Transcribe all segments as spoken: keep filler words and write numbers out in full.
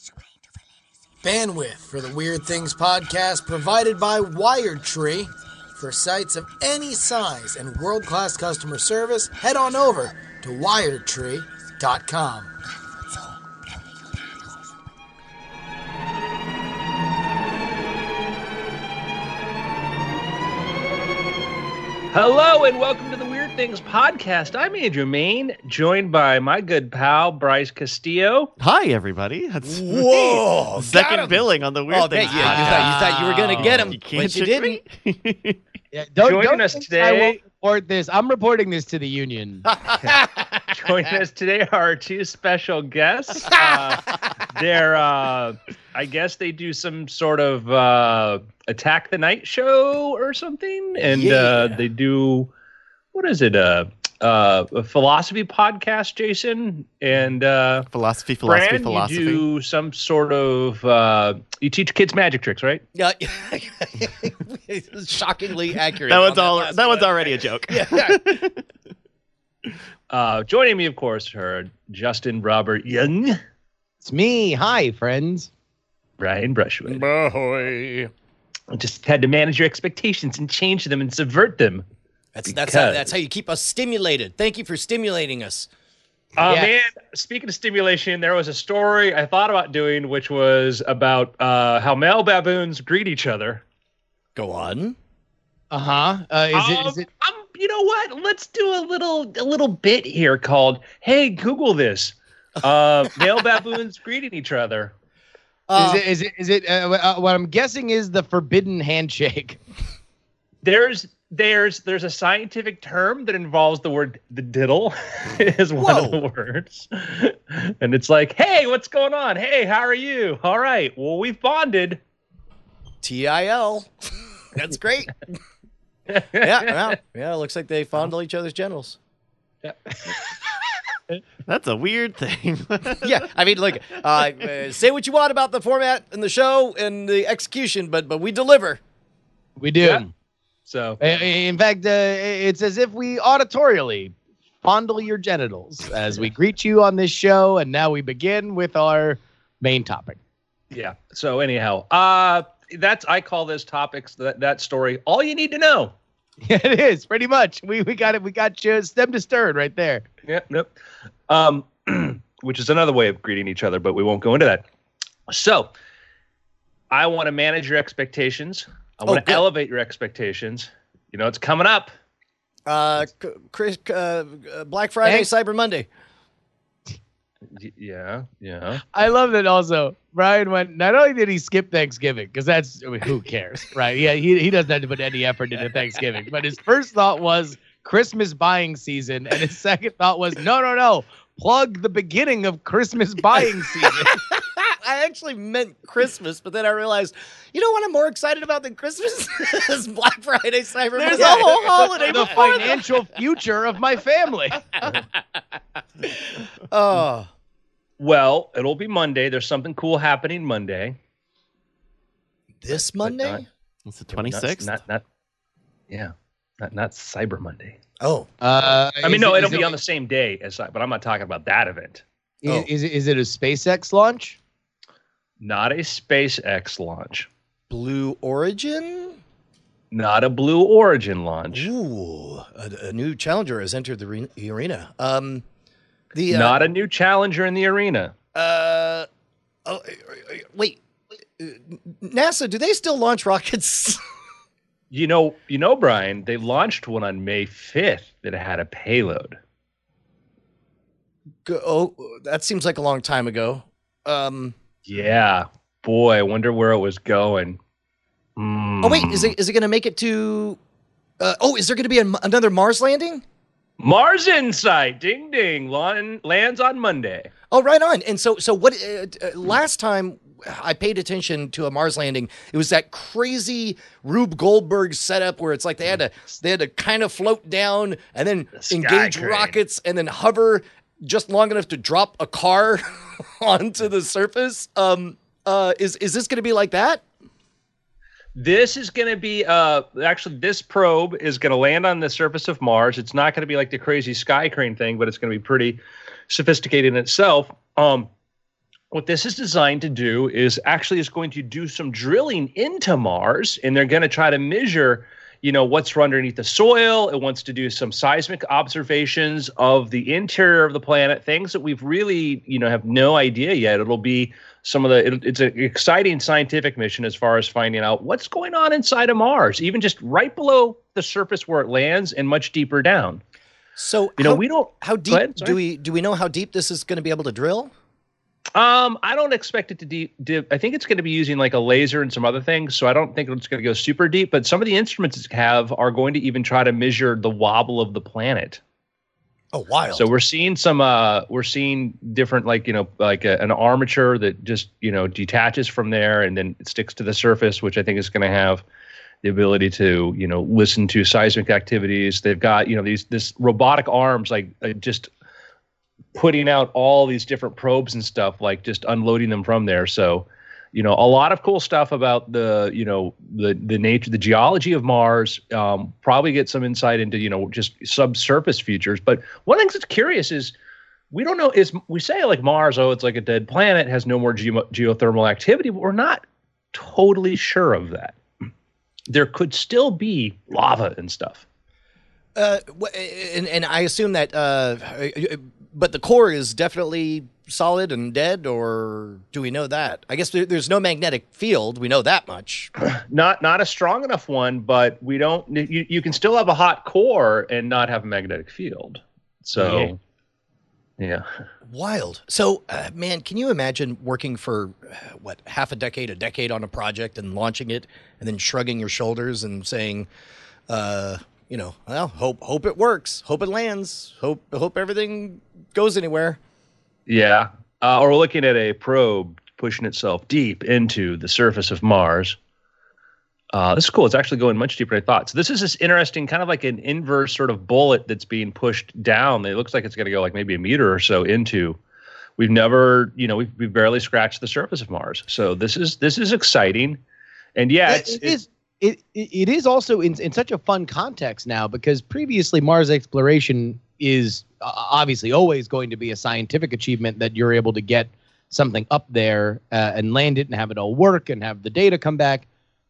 Bandwidth for the Weird Things podcast provided by WiredTree. For sites of any size and world-class customer service, head on over to wired tree dot com. Hello and welcome to the Weird Things podcast. I'm Andrew Main, joined by my good pal Bryce Castillo. Hi, everybody. That's Whoa! second billing on the Weird Oh, Things yeah, you, podcast. thought, you thought you were gonna get him, You can't but you trick didn't. me. Yeah, don't, Joining don't us think today- I won't report this. I'm reporting this to the union. Joining us today are our two special guests. Uh, they're, uh, I guess they do some sort of uh, Attack the Night show or something, and Yeah. uh, they do, what is it, uh, uh, a philosophy podcast, Jason, and uh, Philosophy, philosophy, Fran, philosophy. you do some sort of, uh, you teach kids magic tricks, right? Yeah, shockingly accurate. That on one's all. last That one's one. already a joke. Yeah. Uh, joining me, of course, are Justin Robert Young, It's me. Hi, friends. Brian Brushwood. Boy. I just had to manage your expectations and change them and subvert them. That's that's how, Because- that's how you keep us stimulated. Thank you for stimulating us. Uh, Yeah. Man, speaking of stimulation, there was a story I thought about doing, which was about uh, how male baboons greet each other. Go on. Uh-huh. Uh Is it? Is Um, it? Um, you know what? Let's do a little a little bit here called "Hey, Google this." Uh, male baboons greeting each other. Uh, Is it? Is it? Is it? Uh, uh, what I'm guessing is the forbidden handshake. There's there's there's a scientific term that involves the word the diddle is one of the Whoa. words. And it's like, hey, what's going on? Hey, how are you? All right. Well, we've bonded. T I L. That's great. yeah, yeah, yeah. It looks like they fondle each other's genitals. That's a weird thing. Yeah, I mean, look. Uh, uh, say what you want about the format and the show and the execution, but but we deliver. We do. Yeah. So Uh, In fact, uh, it's as if we auditorially fondle your genitals as we greet you on this show, and now we begin with our main topic. yeah. So anyhow, uh that's I call this topics that that story all you need to know. Yeah, it is pretty much. We we got it. We got you stem to stern right there. Yeah, nope. Um, which is another way of greeting each other, but we won't go into that. So, I want to manage your expectations. I Oh, want to good. elevate your expectations. You know, it's coming up. Uh, C- Chris, uh, uh, Black Friday, Thanks. Cyber Monday. Y- yeah, yeah. I love that also. Brian went, not only did he skip Thanksgiving, because that's, I mean, who cares, right? Yeah, he, he doesn't have to put any effort into Thanksgiving. But his first thought was Christmas buying season. And his second thought was, no, no, no, plug the beginning of Christmas buying season. I actually meant Christmas, but then I realized, you know what I'm more excited about than Christmas? is Black Friday, Cyber There's Monday. a whole holiday The before that. financial future of my family. Oh, Well, it'll be Monday. There's something cool happening Monday. this But Monday? not- It's the not- twenty-sixth. Not, not, yeah, not not Cyber Monday. Oh, Uh, I mean, is no, it- it'll is be it- on the same day as, but I'm not talking about that event. Is, Oh. is, it, is it a SpaceX launch? Not a SpaceX launch. Blue Origin? Not a Blue Origin launch. Ooh, a, a new challenger has entered the re- arena. Um, the uh, Not a new challenger in the arena. uh, oh, uh, wait, uh, NASA, do they still launch rockets? You know, you know, Brian, they launched one on May fifth that had a payload. Go- oh, that seems like a long time ago. Um, Yeah. Boy, I wonder where it was going. Mm. oh wait, is it is it going to make it to? Uh, oh, is there going to be a, another Mars landing? Mars Insight, ding ding, lan- lands on Monday. Oh, right on. And so, so what? Uh, uh, last time I paid attention to a Mars landing, it was that crazy Rube Goldberg setup where it's like they had to they had to kind of float down and then The sky engage crane. rockets and then hover just long enough to drop a car onto the surface. Um, uh, is is this going to be like that? This is going to be, uh, actually, this probe is going to land on the surface of Mars. It's not going to be like the crazy sky crane thing, but it's going to be pretty sophisticated in itself. Um, what this is designed to do is actually is going to do some drilling into Mars, and they're going to try to measure, you know, what's underneath the soil. It wants to do some seismic observations of the interior of the planet, things that we've really, you know, have no idea yet. It'll be some of the, it, it's an exciting scientific mission as far as finding out what's going on inside of Mars, even just right below the surface where it lands and much deeper down. So, you know, how, we don't, how deep ahead, do we, do we know how deep this is going to be able to drill? Um, I don't expect it to deep. Dip. I think it's going to be using like a laser and some other things. So I don't think it's going to go super deep. But some of the instruments it have are going to even try to measure the wobble of the planet. Oh, wild! So we're seeing some. Uh, we're seeing different, like you know, like a, an armature that just you know detaches from there and then it sticks to the surface, which I think is going to have the ability to you know listen to seismic activities. They've got you know these this robotic arms like uh, just. putting out all these different probes and stuff, like just unloading them from there. So, you know, a lot of cool stuff about the, you know, the the nature, the geology of Mars. Um, probably get some insight into, you know, just subsurface features. But one thing that's curious is we don't know. Is we say like Mars, oh, it's like a dead planet, has no more ge- geothermal activity, but we're not totally sure of that. There could still be lava and stuff. Uh, and, and I assume that, uh, but the core is definitely solid and dead, or do we know that? I guess there, there's no magnetic field. We know that much. Not not a strong enough one, but we don't. You, you can still have a hot core and not have a magnetic field. So, yeah. yeah. Wild. So, uh, man, can you imagine working for uh, what half a decade, a decade on a project and launching it, and then shrugging your shoulders and saying, uh, you know, well, hope hope it works, hope it lands, hope hope everything goes anywhere. Yeah, uh, or we're looking at a probe pushing itself deep into the surface of Mars. Uh, this is cool. It's actually going much deeper than I thought. So this is this interesting, kind of like an inverse sort of bullet that's being pushed down. It looks like it's going to go like maybe a meter or so into. We've never, you know, we've, we've barely scratched the surface of Mars. So this is this is exciting, and yeah, it, it's, it it's is. It, it is also in, in such a fun context now, because previously Mars exploration is uh, obviously always going to be a scientific achievement that you're able to get something up there uh, and land it and have it all work and have the data come back.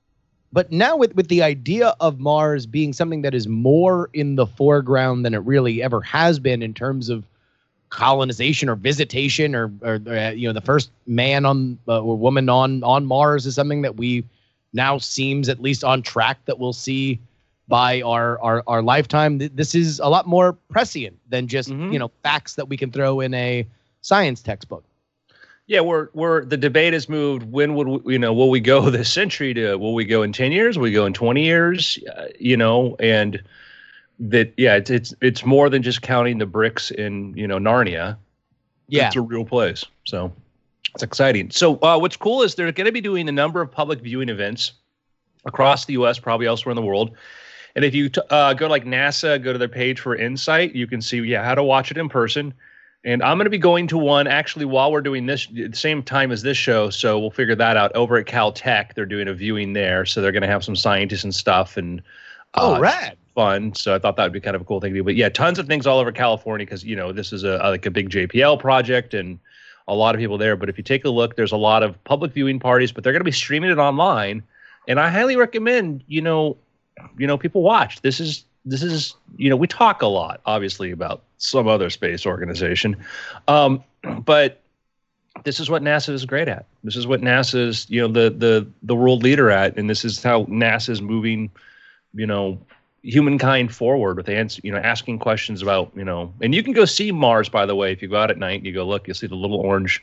But now with, with the idea of Mars being something that is more in the foreground than it really ever has been in terms of colonization or visitation or, or uh, you know, the first man on uh, or woman on, on Mars is something that we now seems at least on track that we'll see by our, our, our lifetime. This is a lot more prescient than just, mm-hmm. you know, facts that we can throw in a science textbook. Yeah, we're we're the debate has moved. When would we, you know? Will we go this century to? Will we go in ten years? Will we go in twenty years? Uh, you know, and that yeah, it's it's it's more than just counting the bricks in you know Narnia. Yeah, it's a real place. So it's exciting. So uh, what's cool is they're going to be doing a number of public viewing events across the U S, probably elsewhere in the world. And if you t- uh, go to like NASA, go to their page for Insight, you can see yeah how to watch it in person. And I'm going to be going to one actually while we're doing this at the same time as this show. So we'll figure that out over at Caltech. They're doing a viewing there. So they're going to have some scientists and stuff and uh, oh, rad. Fun. So I thought that would be kind of a cool thing to do. But yeah, tons of things all over California because, you know, this is a, like a big J P L project and a lot of people there. But if you take a look, there's a lot of public viewing parties, but they're going to be streaming it online. And I highly recommend, you know, you know, people watch. This is This is, you know, we talk a lot, obviously, about some other space organization. Um, but this is what NASA is great at. This is what NASA is, you know, the the the world leader at. And this is how NASA is moving, you know, humankind forward with, ans- you know, asking questions about, you know, and you can go see Mars, by the way. If you go out at night and you go, look, you'll see the little orange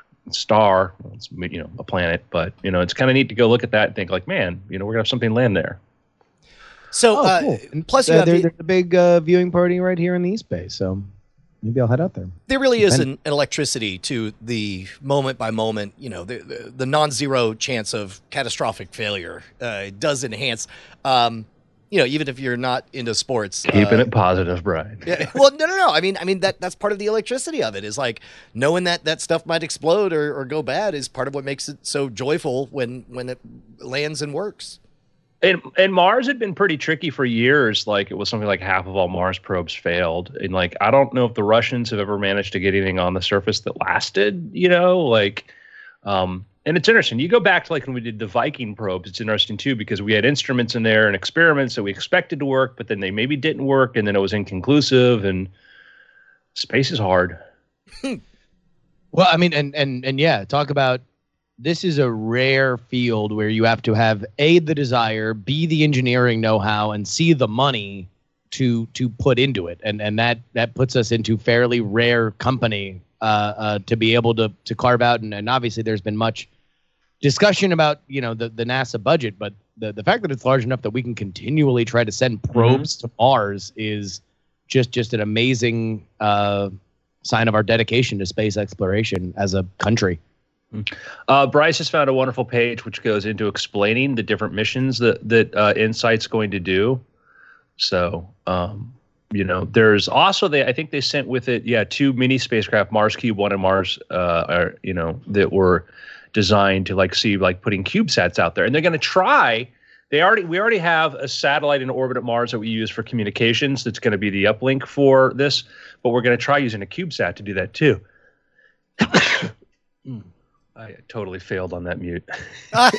star. Well, it's, you know, a planet. But, you know, it's kind of neat to go look at that and think like, man, you know, we're going to have something land there. So, oh, uh, cool. And plus, you uh, have there, the, there's a big uh, viewing party right here in the East Bay, so maybe I'll head out there. There really is an, an electricity to the moment by moment, you know, the, the, the non-zero chance of catastrophic failure. Uh, it does enhance, um, you know, even if you're not into sports. Keeping uh, it positive, Brian. Yeah, well, no, no, no. I mean, I mean that that's part of the electricity of it is like knowing that that stuff might explode or, or go bad is part of what makes it so joyful when when it lands and works. And and Mars had been pretty tricky for years. Like it was something like half of all Mars probes failed. And like I don't know if the Russians have ever managed to get anything on the surface that lasted, you know, like um and it's interesting. You go back to like when we did the Viking probes, it's interesting too, because we had instruments in there and experiments that we expected to work, but then they maybe didn't work, and then it was inconclusive, and space is hard. Well, I mean, and and and yeah, talk about this is a rare field where you have to have A, the desire, B, the engineering know-how, and C, the money to to put into it. And and that that puts us into fairly rare company uh, uh, to be able to to carve out. And, and obviously there's been much discussion about, you know, the, the NASA budget, but the, the fact that it's large enough that we can continually try to send probes mm-hmm. to Mars is just just an amazing uh, sign of our dedication to space exploration as a country. Uh, Bryce has found a wonderful page which goes into explaining the different missions that that uh, InSight's going to do. So, um, you know, there's also they I think they sent with it, yeah, two mini spacecraft, Mars Cube One and Mars, uh, are, you know, that were designed to like see like putting CubeSats out there, and they're going to try. They already we already have a satellite in orbit at Mars that we use for communications. That's going to be the uplink for this, but we're going to try using a CubeSat to do that too. mm. I totally failed on that mute. I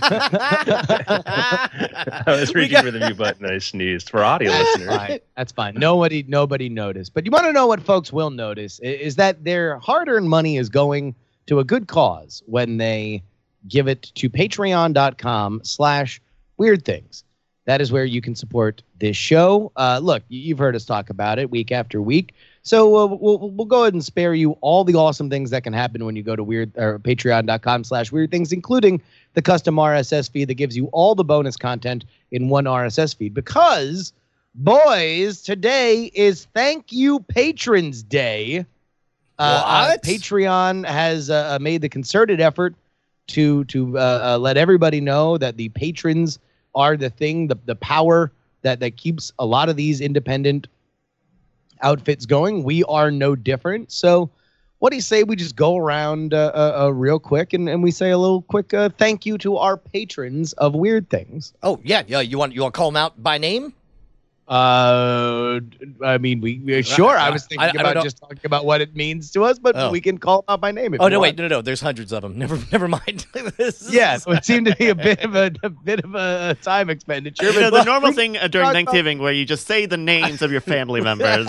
was reaching got... for the mute button and I sneezed for audio listeners. Fine. That's fine. Nobody, nobody noticed. But you want to know what folks will notice is that their hard-earned money is going to a good cause when they give it to patreon.com slash weird things. That is where you can support this show. Uh, look, you've heard us talk about it week after week. So uh, we'll we'll go ahead and spare you all the awesome things that can happen when you go to weird or patreon.com slash weird things, including the custom R S S feed that gives you all the bonus content in one R S S feed. Because, boys, today is Thank You Patrons Day. Uh, uh, Patreon has uh, made the concerted effort to to uh, uh, let everybody know that the patrons are the thing, the the power that that keeps a lot of these independent outfits going. We are no different. So what do you say we just go around uh, uh, uh, real quick and, and we say a little quick uh, thank you to our patrons of Weird Things? Oh, yeah. Yeah. You want you want to call them out by name? Uh, I mean, we, we sure. I was thinking I, I about just talking about what it means to us, but oh. we can call them out by name. If oh no, want. wait, no, no, no. There's hundreds of them. Never, never mind. Yeah, so it seemed to be a bit of a, a bit of a time expenditure. You know, the normal thing during Thanksgiving about... where you just say the names of your family members.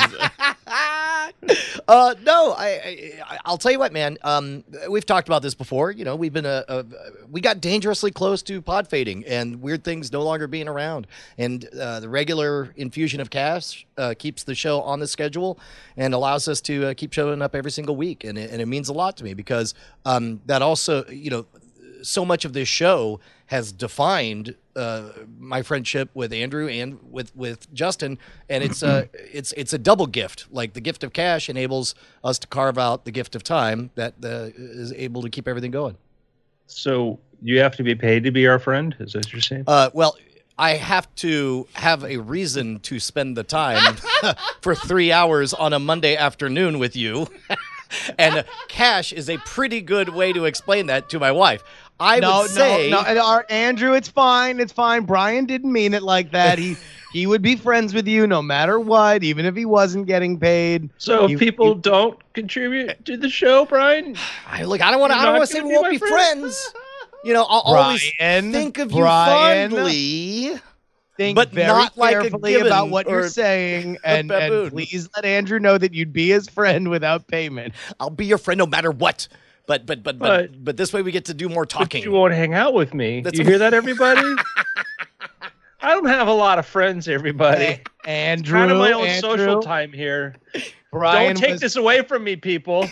uh, no, I, I, I'll tell you what, man. Um, we've talked about this before. You know, we've been a, a we got dangerously close to pod fading and Weird Things no longer being around, and uh, the regular infusion of cash uh, keeps the show on the schedule and allows us to uh, keep showing up every single week, and it, and it means a lot to me because um, that also, you know, so much of this show has defined uh, my friendship with Andrew and with, with Justin, and it's a it's it's a double gift. Like the gift of cash enables us to carve out the gift of time that uh, is able to keep everything going. So you have to be paid to be our friend? Is that what you're saying? Uh, well, I have to have a reason to spend the time for three hours on a Monday afternoon with you. And uh, cash is a pretty good way to explain that to my wife. I no, would say... No, no, our, Andrew, it's fine. It's fine. Brian didn't mean it like that. He he would be friends with you no matter what, even if he wasn't getting paid. So he, if people he, don't contribute to the show, Brian? I, look, I don't want to I don't want to say we won't be friends. friends. You know, I'll Brian, always think of Brian, you fondly. Think but very not like carefully a about what you're saying, and, and please let Andrew know that you'd be his friend without payment. I'll be your friend no matter what. But but but but but, but this way we get to do more talking. But you won't hang out with me. That's you hear that, everybody? I don't have a lot of friends, everybody. Hey, Andrew, it's kind of my own Andrew, social time here. Brian don't take was... this away from me, people.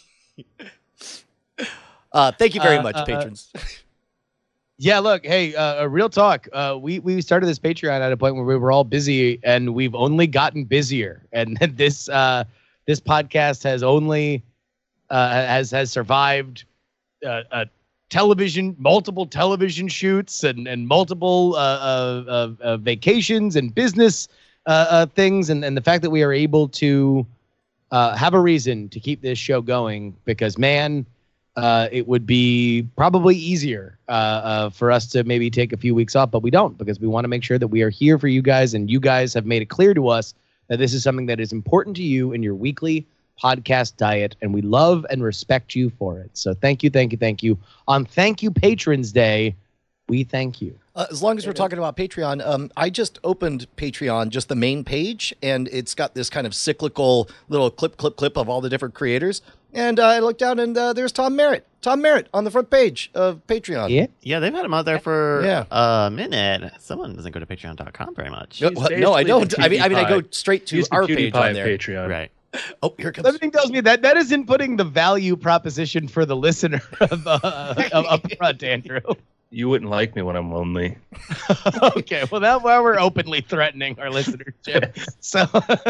uh, thank you very uh, much, uh, patrons. Yeah, look, hey, uh, real talk. Uh, we we started this Patreon at a point where we were all busy, and we've only gotten busier. And this uh, this podcast has only uh, has has survived uh, uh, television, multiple television shoots, and and multiple uh, uh, uh, vacations and business uh, uh, things, and and the fact that we are able to uh, have a reason to keep this show going, because man. uh, it would be probably easier uh, uh, for us to maybe take a few weeks off, but we don't, because we want to make sure that we are here for you guys, and you guys have made it clear to us that this is something that is important to you in your weekly podcast diet, and we love and respect you for it. So thank you, thank you, thank you. On Thank You Patrons Day, we thank you. Uh, as long as we're talking about Patreon, um, I just opened Patreon, just the main page, and it's got this kind of cyclical little clip, clip, clip of all the different creators. And uh, I looked down, and uh, there's Tom Merritt. Tom Merritt on the front page of Patreon. Yeah. Yeah, they've had him out there for Yeah. a minute. Someone doesn't go to patreon dot com very much. No, He's well, no, I basically don't. the I mean, I mean, I go PewDiePie. straight to He's the our page PewDiePie on there. Patreon. Right. Oh, here comes. Everything tells me that that isn't putting the value proposition for the listener of, uh, of up front, Andrew. You wouldn't like me when I'm lonely. Okay, well, that's why we're openly threatening our listenership. So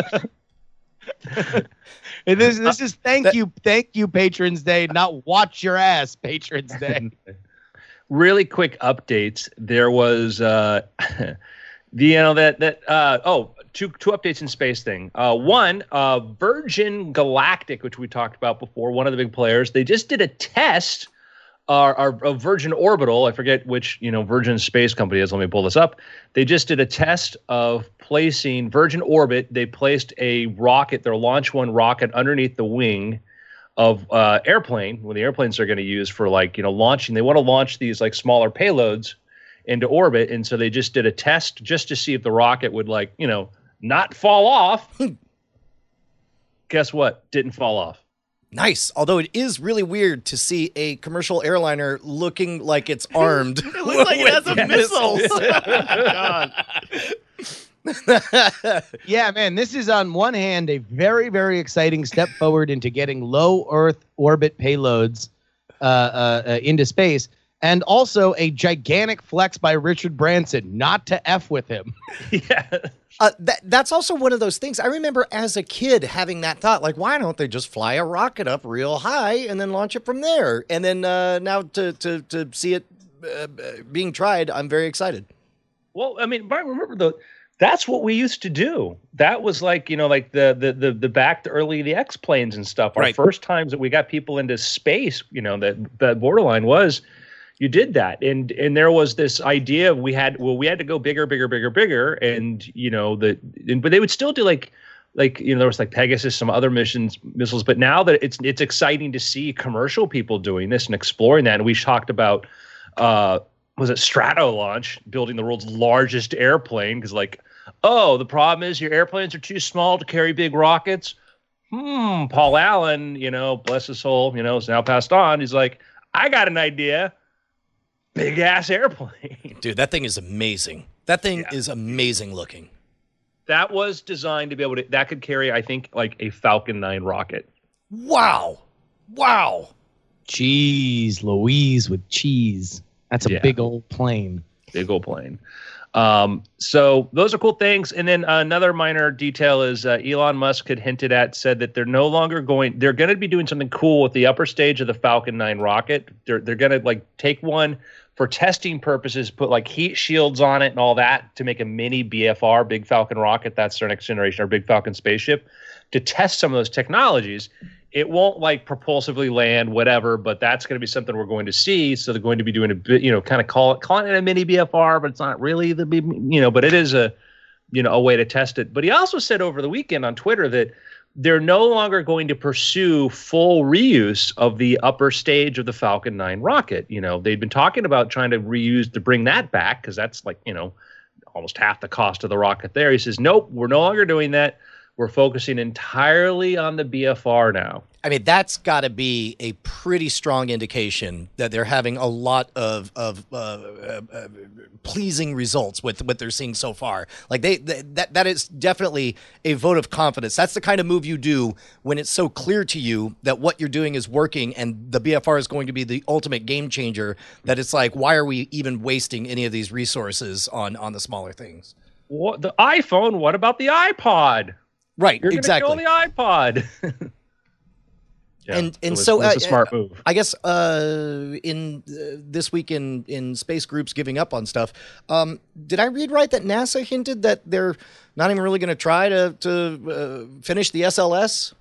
and this this is thank That- you, thank you, Patrons Day, not watch your ass, Patrons Day. Really quick updates. There was uh the you know that that uh oh two two updates in space thing. Uh one, uh Virgin Galactic, which we talked about before, one of the big players, they just did a test. Our, our, our Virgin Orbital, I forget which, you know, Virgin space company is. Let me pull this up. They just did a test of placing Virgin Orbit. They placed a rocket, their Launch One rocket, underneath the wing of uh, airplane, when the airplanes are going to use for, like, you know, launching. They want to launch these like smaller payloads into orbit, and so they just did a test just to see if the rocket would, like, you know, not fall off. Guess what? Didn't fall off. Nice. Although it is really weird to see a commercial airliner looking like it's armed. It looks like it has a with missile. missiles. God. Yeah, man, this is on one hand a very, very exciting step forward into getting low Earth orbit payloads uh, uh, uh, into space, and also a gigantic flex by Richard Branson not to F with him. Yeah. Uh, that that's also one of those things. I remember as a kid having that thought, like, why don't they just fly a rocket up real high and then launch it from there? And then uh, now to to to see it uh, being tried, I'm very excited. Well, I mean, Brian, remember though, that's what we used to do. That was like, you know, like the the the, the back to early the X planes and stuff. Our Right. first times that we got people into space, you know, that that borderline was you did that. And and there was this idea of we had well, we had to go bigger, bigger, bigger, bigger. And, you know, the and, but they would still do like like, you know, there was like Pegasus, some other missions, missiles. But now that it's it's exciting to see commercial people doing this and exploring that. And we talked about uh was it Strato launch, building the world's largest airplane, because like, oh, the problem is your airplanes are too small to carry big rockets. Hmm, Paul Allen, you know, bless his soul, you know, is now passed on. He's like, I got an idea. Big ass airplane. Dude, that thing is amazing. That thing Yeah. is amazing looking. That was designed to be able to, that could carry, I think, like a Falcon nine rocket. Wow. Wow. Jeez Louise with cheese. That's a Yeah. big old plane. Big old plane. Um, so those are cool things. And then another minor detail is uh, Elon Musk had hinted at, said that they're no longer going, they're going to be doing something cool with the upper stage of the Falcon nine rocket. They're, they're going to like take one for testing purposes, put like heat shields on it and all that to make a mini B F R, Big Falcon rocket. That's their next generation, or Big Falcon spaceship, to test some of those technologies. It won't like propulsively land, whatever, but that's going to be something we're going to see. So they're going to be doing a bit, you know, kind of call it, calling it a mini B F R, but it's not really the, big, you know, but it is a, you know, a way to test it. But he also said over the weekend on Twitter that they're no longer going to pursue full reuse of the upper stage of the Falcon nine rocket. You know, they'd been talking about trying to reuse to bring that back, because that's like, you know, almost half the cost of the rocket there. He says, nope, we're no longer doing that. We're focusing entirely on the B F R now. I mean, that's got to be a pretty strong indication that they're having a lot of of uh, uh, uh, pleasing results with what they're seeing so far. Like they, they that that is definitely a vote of confidence. That's the kind of move you do when it's so clear to you that what you're doing is working, and the B F R is going to be the ultimate game changer. That it's like, why are we even wasting any of these resources on on the smaller things? What the iPhone? What about the iPod? Right, You're exactly. going to kill the iPod. Yeah, And- and it was, so, it was uh, a smart move. I guess uh, in uh, this week in, in space groups giving up on stuff, um, did I read right that NASA hinted that they're not even really going to try to to uh, finish the S L S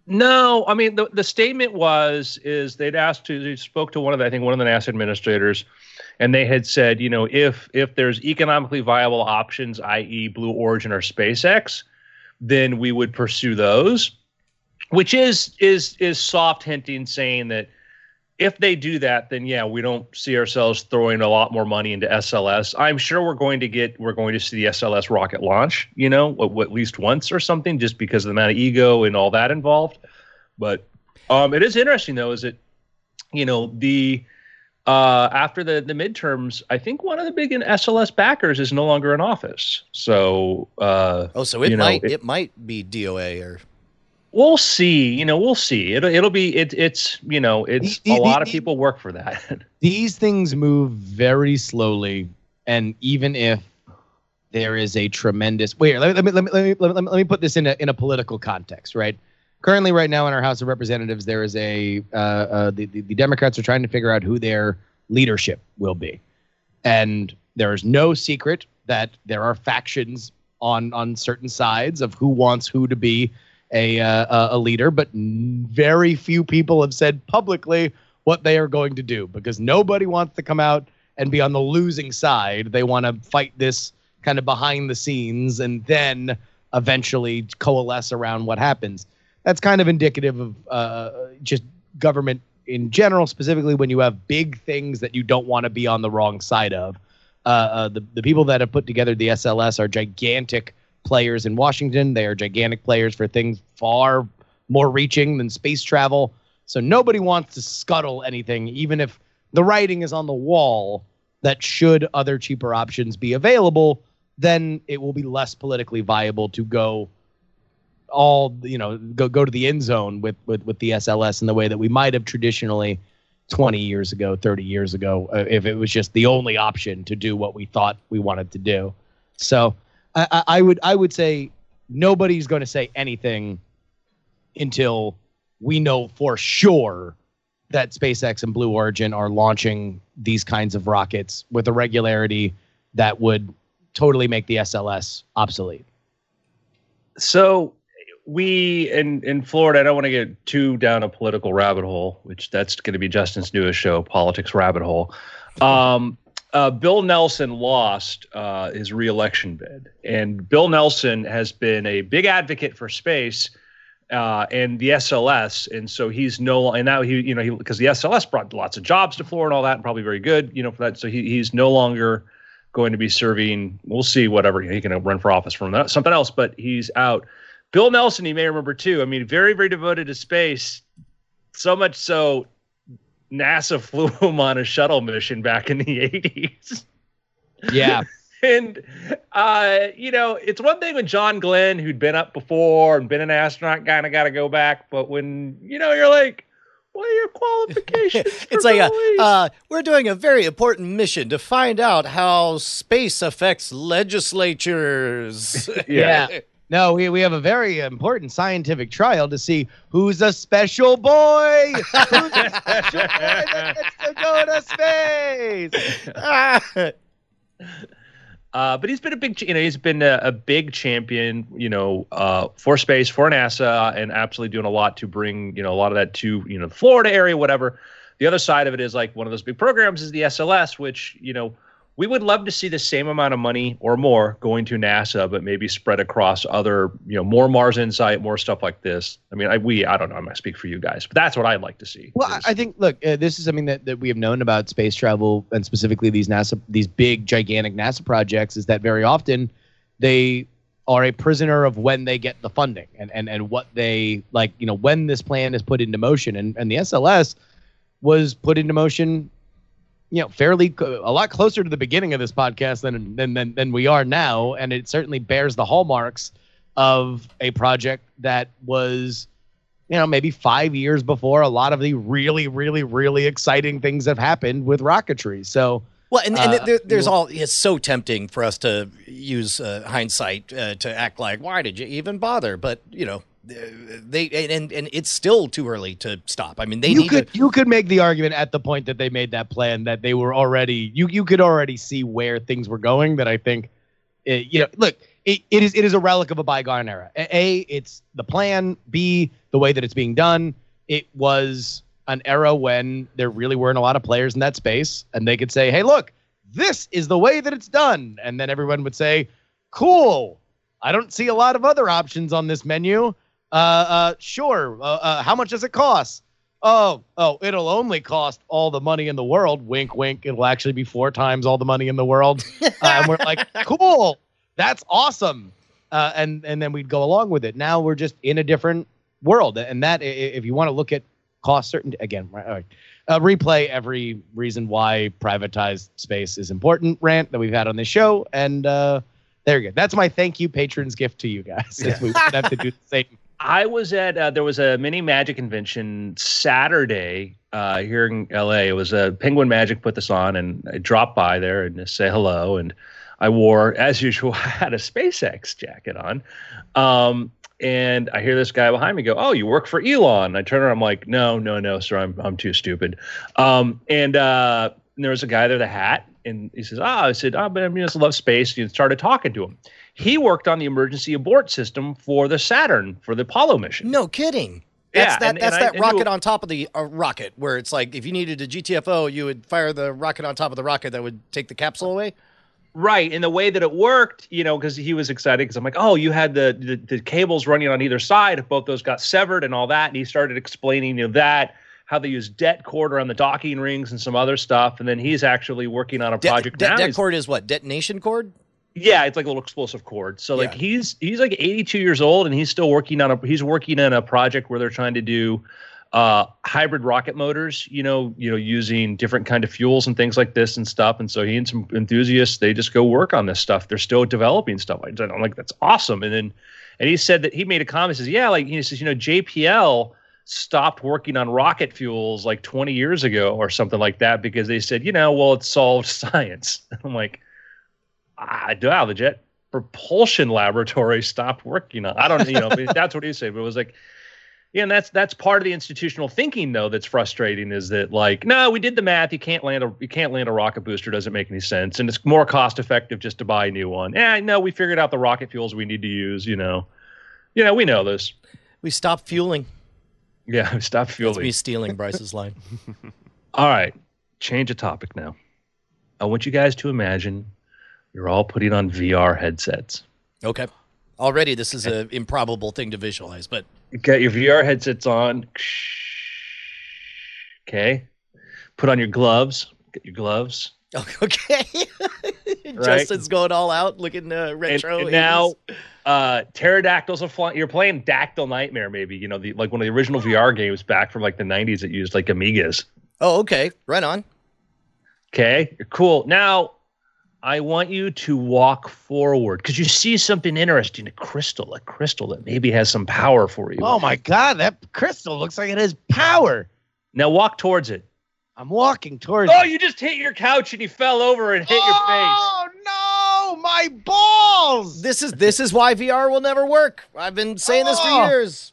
No, I mean the the statement was is they'd asked to they spoke to one of the, I think one of the NASA administrators, and they had said, you know, if if there's economically viable options, that is. Blue Origin or SpaceX, then we would pursue those, which is is is soft hinting, saying that if they do that, then yeah, we don't see ourselves throwing a lot more money into S L S. I'm sure we're going to get we're going to see the S L S rocket launch, you know, at, at least once or something, just because of the amount of ego and all that involved. But um, it is interesting though, is that, you know, the uh, after the the midterms, I think one of the big S L S backers is no longer in office. So uh, oh, so it you know, might it, it might be D O A or. We'll see. You know, we'll see. It'll it'll be it, it's you know it's The- the- a lot the- of people work for that. These things move very slowly, and even if there is a tremendous wait, let me let me let me let me, let me, let me put this in a in a political context, right? Currently, right now in our House of Representatives, there is a uh, uh, the, the the Democrats are trying to figure out who their leadership will be, and there is no secret that there are factions on on certain sides of who wants who to be a uh, a leader, but very few people have said publicly what they are going to do, because nobody wants to come out and be on the losing side. They want to fight this kind of behind the scenes and then eventually coalesce around what happens. That's kind of indicative of uh, just government in general, specifically when you have big things that you don't want to be on the wrong side of. Uh, uh, the, the people that have put together the S L S are gigantic players in Washington. They are gigantic players for things far more reaching than space travel. So nobody wants to scuttle anything, even if the writing is on the wall that should other cheaper options be available, then it will be less politically viable to go all, you know, go go to the end zone with with, with the S L S in the way that we might have traditionally twenty years ago, thirty years ago, uh, if it was just the only option to do what we thought we wanted to do. So I, I would I would say nobody's going to say anything until we know for sure that SpaceX and Blue Origin are launching these kinds of rockets with a regularity that would totally make the S L S obsolete. So we in in Florida, I don't want to get too down a political rabbit hole, which that's going to be Justin's newest show, Politics Rabbit Hole. Um, Uh, Bill Nelson lost uh, his reelection bid, and Bill Nelson has been a big advocate for space uh, and the S L S, and so he's no, and now he, you know, because the S L S brought lots of jobs to Florida and all that, and probably very good, you know, for that. So he he's no longer going to be serving. We'll see whatever he can run for office from that, something else, but he's out. Bill Nelson, you may remember too. I mean, very very devoted to space, so much so NASA flew him on a shuttle mission back in the eighties. Yeah. And, uh, you know, it's one thing when John Glenn, who'd been up before and been an astronaut, kind of got to go back. But when, you know, you're like, what are your qualifications? It's like, a, uh, we're doing a very important mission to find out how space affects legislatures. Yeah. No, we, we have a very important scientific trial to see who's a special boy. Who's a special boy that gets to go to space. Ah. Uh, but he's been a big, you know, he's been a, a big champion, you know, uh, for space, for NASA, and absolutely doing a lot to bring, you know, a lot of that to, you know, the Florida area, whatever. The other side of it is like one of those big programs is the S L S, which, you know, we would love to see the same amount of money or more going to NASA, but maybe spread across other, you know, more Mars Insight, more stuff like this. I mean, I, we, I don't know, I'm going to speak for you guys, but that's what I'd like to see. Well, is, I think, look, uh, this is something that, that we have known about space travel, and specifically these NASA, these big, gigantic NASA projects, is that very often they are a prisoner of when they get the funding and, and, and what they, like, you know, when this plan is put into motion. And, and the S L S was put into motion, you know, fairly a lot closer to the beginning of this podcast than, than than than we are now, and it certainly bears the hallmarks of a project that was, you know, maybe five years before a lot of the really, really, really exciting things have happened with rocketry. So, well, and, and uh, there, there's all, it's so tempting for us to use uh, hindsight uh, to act like, why did you even bother? But, you know, they and and it's still too early to stop. I mean, they you need could to. you could make the argument at the point that they made that plan that they were already you you could already see where things were going. That I think, uh, you know, look, it, it is it is a relic of a bygone era. A, it's the plan. B, the way that it's being done. It was an era when there really weren't a lot of players in that space, and they could say, hey, look, this is the way that it's done. And then everyone would say, cool. I don't see a lot of other options on this menu. Uh, uh, sure. Uh, uh, how much does it cost? Oh, oh, it'll only cost all the money in the world. Wink, wink. It'll actually be four times all the money in the world. Uh, and we're like, cool. That's awesome. Uh, and, and then we'd go along with it. Now we're just in a different world. And that, if you want to look at cost certainty, again, right, uh, replay every reason why privatized space is important rant that we've had on this show. And uh, there you go. That's my thank you patrons gift to you guys. Yeah. We would have to do the same. I was at, uh, there was a mini Magic convention Saturday uh, here in L A. It was a Penguin Magic put this on, and I dropped by there and just say hello. And I wore, as usual, I had a SpaceX jacket on. Um, and I hear this guy behind me go, oh, you work for Elon. And I turn around, I'm like, no, no, no, sir, I'm I'm too stupid. Um, and, uh, and there was a guy there with a hat, and he says, oh, I said, oh, but I mean, I just love space. And started talking to him. He worked on the emergency abort system for the Saturn, for the Apollo mission. No kidding. That's yeah, that, and, that's and that I, rocket on top of the uh, rocket, where it's like if you needed a G T F O, you would fire the rocket on top of the rocket that would take the capsule away. Right. And the way that it worked, you know, because he was excited because I'm like, oh, you had the, the the cables running on either side. Both those got severed and all that. And he started explaining, you know, that, how they use det cord on the docking rings and some other stuff. And then he's actually working on a project de- now. de- det cord is what? Detonation cord? Yeah, it's like a little explosive cord. So like yeah. he's he's like eighty-two years old, and he's still working on a he's working on a project where they're trying to do uh, hybrid rocket motors, you know, you know, using different kind of fuels and things like this and stuff. And so he and some enthusiasts, they just go work on this stuff. They're still developing stuff. I'm like, that's awesome. And then, and he said that he made a comment, says, yeah, like he says, you know, J P L stopped working on rocket fuels like twenty years ago or something like that because they said, you know, well, it solved science. I'm like, ah, wow, the Jet Propulsion Laboratory stopped working on. I don't, you know, that's what he said. But it was like, yeah, and that's that's part of the institutional thinking though that's frustrating is that like, no, we did the math. You can't land a you can't land a rocket booster. Doesn't make any sense, and it's more cost effective just to buy a new one. Yeah, no, we figured out the rocket fuels we need to use. You know, you know, we know this. We stopped fueling. Yeah, stop fueling. That's me stealing Bryce's line. All right, change of topic now. I want you guys to imagine you're all putting on V R headsets. Okay. Already, this is an improbable thing to visualize, but you got your V R headsets on. Okay. Put on your gloves. Get your gloves. Okay. Right? Justin's going all out, looking uh, retro. And, and now, uh, pterodactyls are flying. You're playing Dactyl Nightmare, maybe. You know, the, like one of the original V R games back from like the nineties that used like Amigas. Oh, okay. Right on. Okay. You're cool. Now, I want you to walk forward because you see something interesting, a crystal, a crystal that maybe has some power for you. Oh my God, that crystal looks like it has power. Now walk towards it. I'm walking towards Oh, it. you just hit your couch and you fell over and hit oh, your face. Oh no, my balls! This is this is why V R will never work. I've been saying this for Oh. years.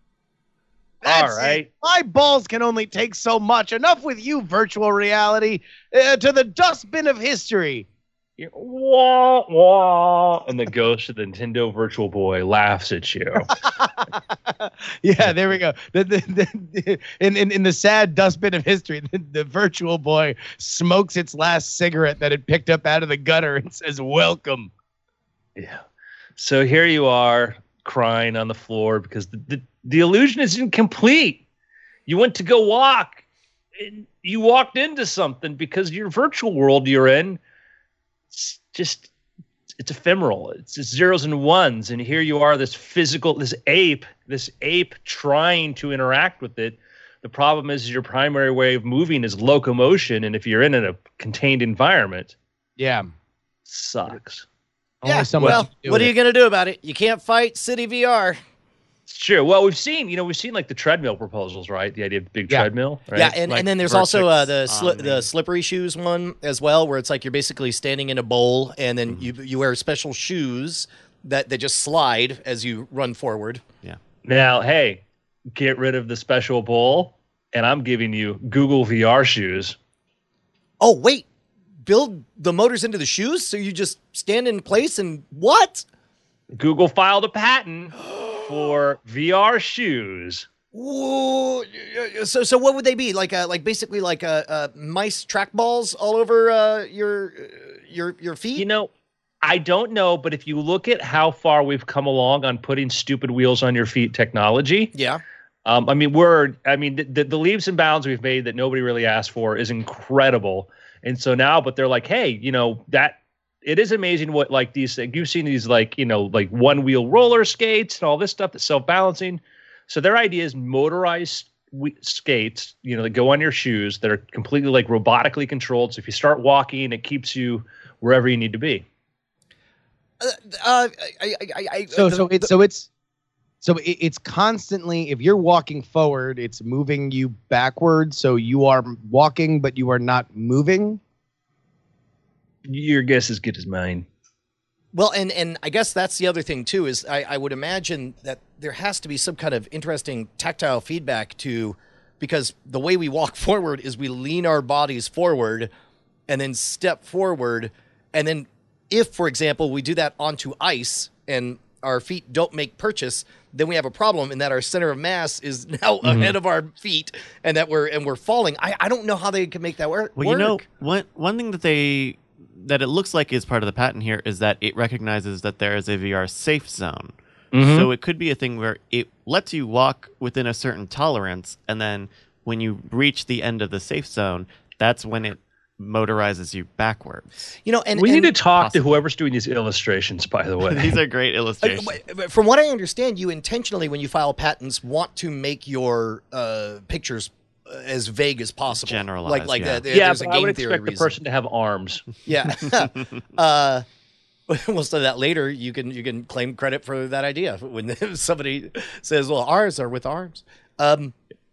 That's All right. it. My balls can only take so much. Enough with you, virtual reality. Uh, to the dustbin of history. You're, wah, wah, and the ghost of the Nintendo Virtual Boy laughs at you. Yeah, there we go. The, the, the, in, in, in the sad dustbin of history, the, the virtual boy smokes its last cigarette that it picked up out of the gutter and says, welcome. Yeah. So here you are crying on the floor because the, the, the illusion is incomplete. You went to go walk. And you walked into something because your virtual world you're in, it's just, it's ephemeral. It's just zeros and ones. And here you are, this physical, this ape, this ape trying to interact with it. The problem is your primary way of moving is locomotion. And if you're in a contained environment, Yeah. sucks. Only Yeah. so much Well, you can do what with are you it. going to do about it? You can't fight City V R. It's true. Well, we've seen, you know, we've seen like the treadmill proposals, right? The idea of the big Yeah. treadmill, right? Yeah, and, Like and then there's also uh, the Vertex sli- on the the- slippery shoes one as well, where it's like you're basically standing in a bowl, and then you you wear special shoes that, that just slide as you run forward. Now, hey, get rid of the special bowl, and I'm giving you Google V R shoes. Oh, wait. Build the motors into the shoes so you just stand in place and what? Google filed a patent for V R shoes. Whoa. So, so what would they be like? Uh, like basically like uh, uh, mice trackballs all over uh, your your your feet. You know, I don't know, but if you look at how far we've come along on putting stupid wheels on your feet technology, yeah. Um, I mean, we're, I mean, the, the, the leaps and bounds we've made that nobody really asked for is incredible. And so now, but they're like, hey, you know, that it is amazing what like these things, you've seen these like, you know, like one wheel roller skates and all this stuff that's self-balancing. So their idea is motorized w- skates, you know, that go on your shoes that are completely like robotically controlled. So if you start walking, it keeps you wherever you need to be. Uh, uh, I, I, I, So, the, so it's, so it's, So it, it's constantly, if you're walking forward, it's moving you backwards. So you are walking, but you are not moving. Your guess is as good as mine. Well, and, and I guess that's the other thing, too, is I, I would imagine that there has to be some kind of interesting tactile feedback to, because the way we walk forward is we lean our bodies forward and then step forward. And then if, for example, we do that onto ice and our feet don't make purchase, then we have a problem in that our center of mass is now mm-hmm. ahead of our feet and that we're and we're falling. I, I don't know how they can make that work. Well, you know, one one thing that they that it looks like is part of the patent here is that it recognizes that there is a V R safe zone. Mm-hmm. So it could be a thing where it lets you walk within a certain tolerance, and then when you reach the end of the safe zone, that's when it motorizes you backwards. You know, and we and need to talk possibly. to whoever's doing these illustrations, by the way. These are great illustrations. Uh, from what I understand, you intentionally, when you file patents, want to make your uh, pictures uh, as vague as possible. Generalized, like like yeah. uh, there- yeah, there's a but game I would theory expect reason. the person to have arms. Yeah. uh, we'll study that later. You can you can claim credit for that idea when somebody says, "Well, ours are with arms." Um,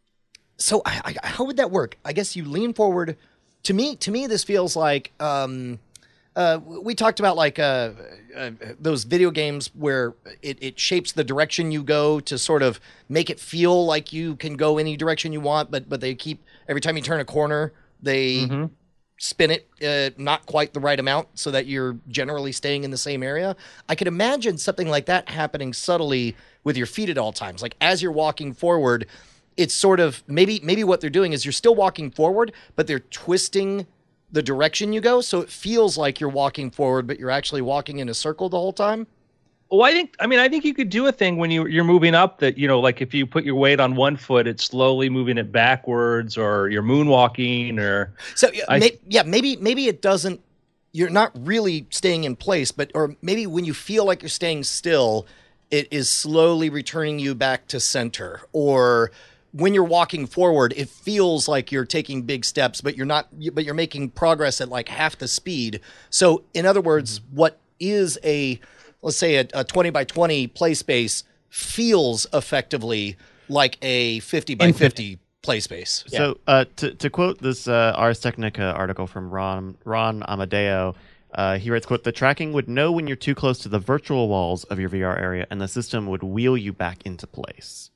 so I, I, how would that work? I guess you lean forward. To me, to me, this feels like um, uh, we talked about like uh, uh, those video games where it, it shapes the direction you go to sort of make it feel like you can go any direction you want, but but they keep every time you turn a corner, they mm-hmm. spin it uh, not quite the right amount so that you're generally staying in the same area. I could imagine something like that happening subtly with your feet at all times, like as you're walking forward. It's sort of maybe maybe what they're doing is you're still walking forward, but they're twisting the direction you go, so it feels like you're walking forward, but you're actually walking in a circle the whole time. Well, I think I mean I think you could do a thing when you you're moving up that, you know, like if you put your weight on one foot, it's slowly moving it backwards, or you're moonwalking, or so yeah, I, may, yeah maybe maybe it doesn't. You're not really staying in place, but or maybe when you feel like you're staying still, it is slowly returning you back to center, or when you're walking forward, it feels like you're taking big steps, but you're not, but you're making progress at like half the speed. So in other words, what is a, let's say a, a twenty by twenty play space feels effectively like a fifty by fifty play space. Yeah. So uh, to, to quote this uh, Ars Technica article from Ron, Ron Amadeo, uh, he writes, quote, "The tracking would know when you're too close to the virtual walls of your V R area, and the system would wheel you back into place."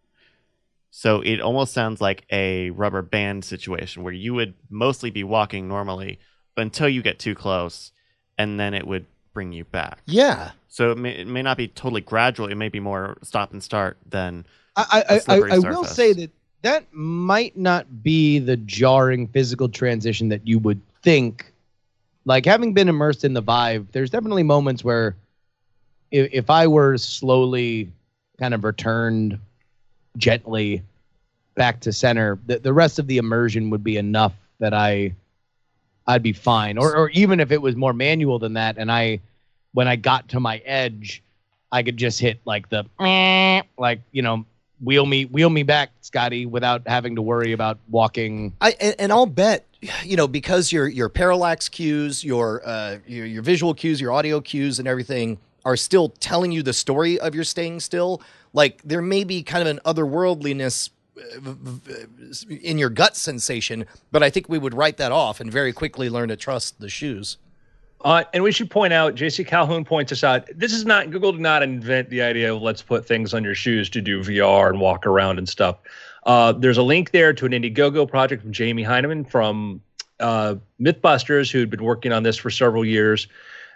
So it almost sounds like a rubber band situation where you would mostly be walking normally until you get too close, and then it would bring you back. Yeah. So it may, it may not be totally gradual. It may be more stop and start than I, a I, I, slippery I surface. will say that that might not be the jarring physical transition that you would think. Like, having been immersed in the Vive, there's definitely moments where if, if I were slowly kind of returned gently back to center, the, the rest of the immersion would be enough that I, I'd be fine. Or, or even if it was more manual than that, and I, when I got to my edge, I could just hit like the, like, you know, wheel me, wheel me back, Scotty, without having to worry about walking. I and, and I'll bet, you know, because your your parallax cues, your uh your, your visual cues, your audio cues, and everything are still telling you the story of your staying still. Like, there may be kind of an otherworldliness in your gut sensation, but I think we would write that off and very quickly learn to trust the shoes. Uh, and we should point out, J C Calhoun points us out, this is not, Google did not invent the idea of let's put things on your shoes to do V R and walk around and stuff. Uh, there's a link there to an Indiegogo project from Jamie Heineman from uh, Mythbusters, who'd been working on this for several years.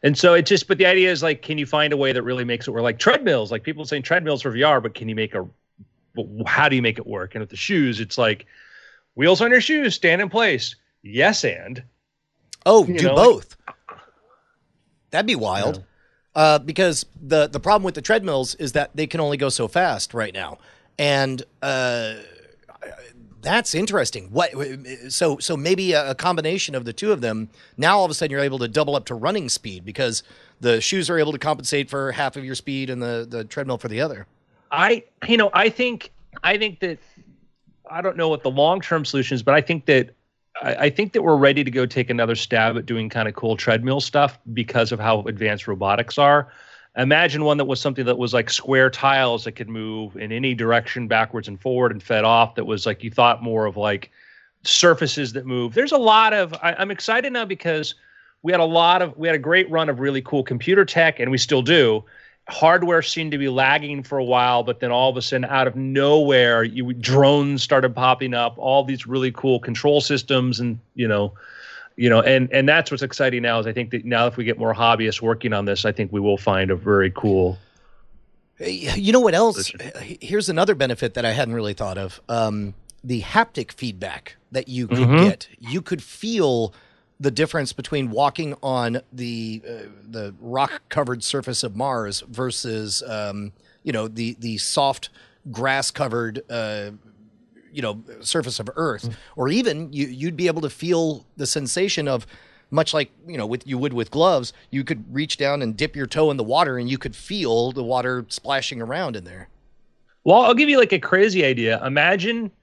And so it just, but the idea is like, can you find a way that really makes it work? Like treadmills, like people saying treadmills for V R, but can you make a, how do you make it work? And with the shoes, it's like wheels on your shoes, stand in place. Yes. And oh, you do know, both. Like, That'd be wild. Yeah. Uh, because the, the problem with the treadmills is that they can only go so fast right now. And, uh, that's interesting. What so so maybe a, a combination of the two of them. Now all of a sudden you're able to double up to running speed because the shoes are able to compensate for half of your speed and the, the treadmill for the other. I you know I think I think that I don't know what the long term solution is, but I think that I, I think that we're ready to go take another stab at doing kind of cool treadmill stuff because of how advanced robotics are. Imagine one that was something that was like square tiles that could move in any direction backwards and forward and fed off. That was like, you thought more of like surfaces that move. There's a lot of, I, I'm excited now because we had a lot of, we had a great run of really cool computer tech, and we still do. Hardware seemed to be lagging for a while, but then all of a sudden out of nowhere, you drones started popping up, all these really cool control systems, and, you know, You know, and, and that's what's exciting now is I think that now if we get more hobbyists working on this, I think we will find a very cool. You know what else? Here's another benefit that I hadn't really thought of. Um, the haptic feedback that you could Mm-hmm. get. You could feel the difference between walking on the uh, the rock-covered surface of Mars versus, um, you know, the, the soft grass-covered uh you know, surface of Earth, mm. or even you, you'd be able to feel the sensation of, much like, you know, with you would with gloves, you could reach down and dip your toe in the water and you could feel the water splashing around in there. Well, I'll give you like a crazy idea. Imagine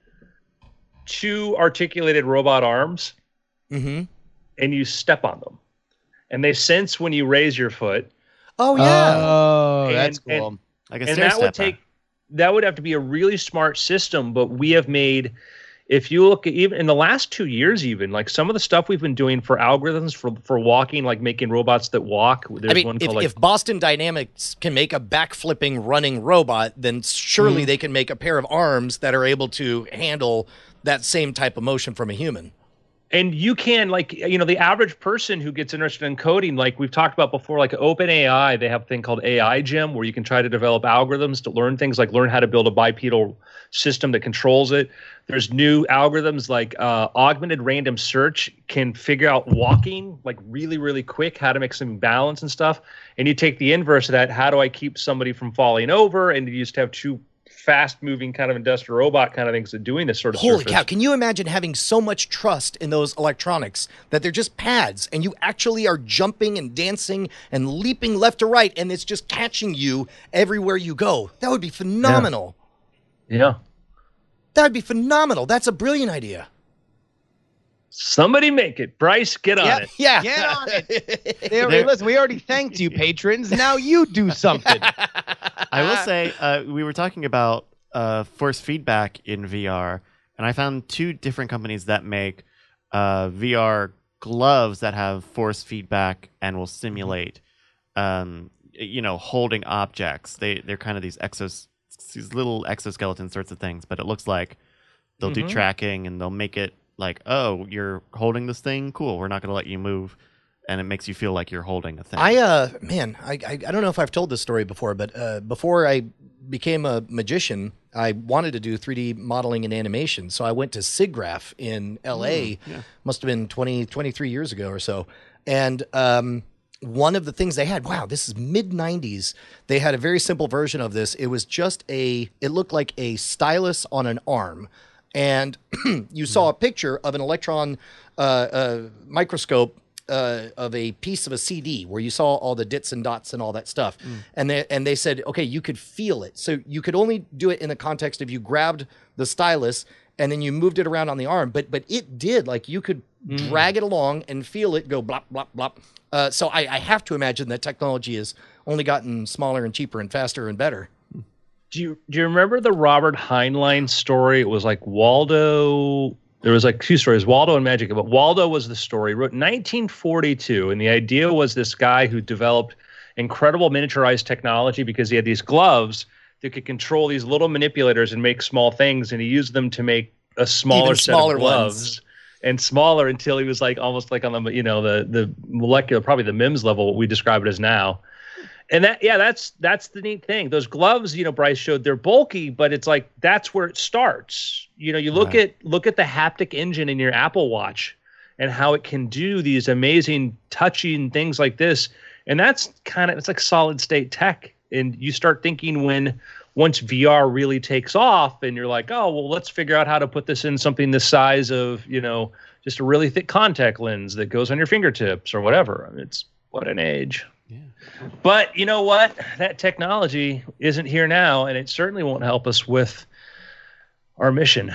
two articulated robot arms mm-hmm. and you step on them and they sense when you raise your foot. Oh yeah. Oh, And- that's cool. and- Like a and stair that would stepper. take that would have to be a really smart system, but we have made, if you look at even in the last two years, even like some of the stuff we've been doing for algorithms for for walking, like making robots that walk. There's I mean, one if, called like if Boston Dynamics can make a backflipping running robot, then surely Mhm. they can make a pair of arms that are able to handle that same type of motion from a human. And you can, like, you know, the average person who gets interested in coding, like we've talked about before, like OpenAI, they have a thing called A I Gym where you can try to develop algorithms to learn things, like learn how to build a bipedal system that controls it. There's new algorithms like uh, augmented random search can figure out walking like really, really quick, how to make some balance and stuff. And you take the inverse of that. How do I keep somebody from falling over? And you used to have two fast-moving kind of industrial robot kind of things that doing this sort of Holy surface. cow, can you imagine having so much trust in those electronics that they're just pads and you actually are jumping and dancing and leaping left to right and it's just catching you everywhere you go? That would be phenomenal. Yeah. That would be phenomenal. That's a brilliant idea. Somebody make it. Bryce, get on Yeah. it. Yeah. Get on it. They already, listen, we already thanked you, patrons. Now you do something. I will say, uh, we were talking about uh, force feedback in V R, and I found two different companies that make uh, V R gloves that have force feedback and will simulate, um, you know, holding objects. They they're kind of these exos, these little exoskeleton sorts of things, but it looks like they'll Mm-hmm. do tracking and they'll make it like, oh, you're holding this thing, cool. We're not going to let you move. And it makes you feel like you're holding a thing. I uh man, I, I I don't know if I've told this story before, but uh, before I became a magician, I wanted to do three D modeling and animation. So I went to SIGGRAPH in L A. Mm, yeah. Must have been twenty, twenty-three years ago or so. And um, one of the things they had, wow, this is mid nineties. They had a very simple version of this. It was just a, it looked like a stylus on an arm. And you saw a picture of an electron uh, uh, microscope uh, of a piece of a C D where you saw all the dits and dots and all that stuff. Mm. And they and they said, okay, you could feel it. So you could only do it in the context of you grabbed the stylus and then you moved it around on the arm. But but it did, like you could mm. drag it along and feel it go blop, blop, blop. Uh, so I, I have to imagine that technology has only gotten smaller and cheaper and faster and better. Do you do you remember the Robert Heinlein story? It was like Waldo. There was like two stories, Waldo and Magic. But Waldo was the story. Wrote in nineteen forty-two, and the idea was this guy who developed incredible miniaturized technology because he had these gloves that could control these little manipulators and make small things, and he used them to make a smaller Even set smaller of gloves. ones. and smaller until he was like almost like on the you know the the molecular, probably the MIMS level, what we describe it as now. And that yeah, that's that's the neat thing. Those gloves, you know, Bryce showed, they're bulky, but it's like that's where it starts. You know, you look Right. at look at the haptic engine in your Apple Watch and how it can do these amazing touching things like this. And that's kind of it's like solid state tech. And you start thinking when once V R really takes off and you're like, oh, well, let's figure out how to put this in something the size of, you know, just a really thick contact lens that goes on your fingertips or whatever. I mean, it's what an age. Yeah. But you know what? That technology isn't here now, and it certainly won't help us with our mission.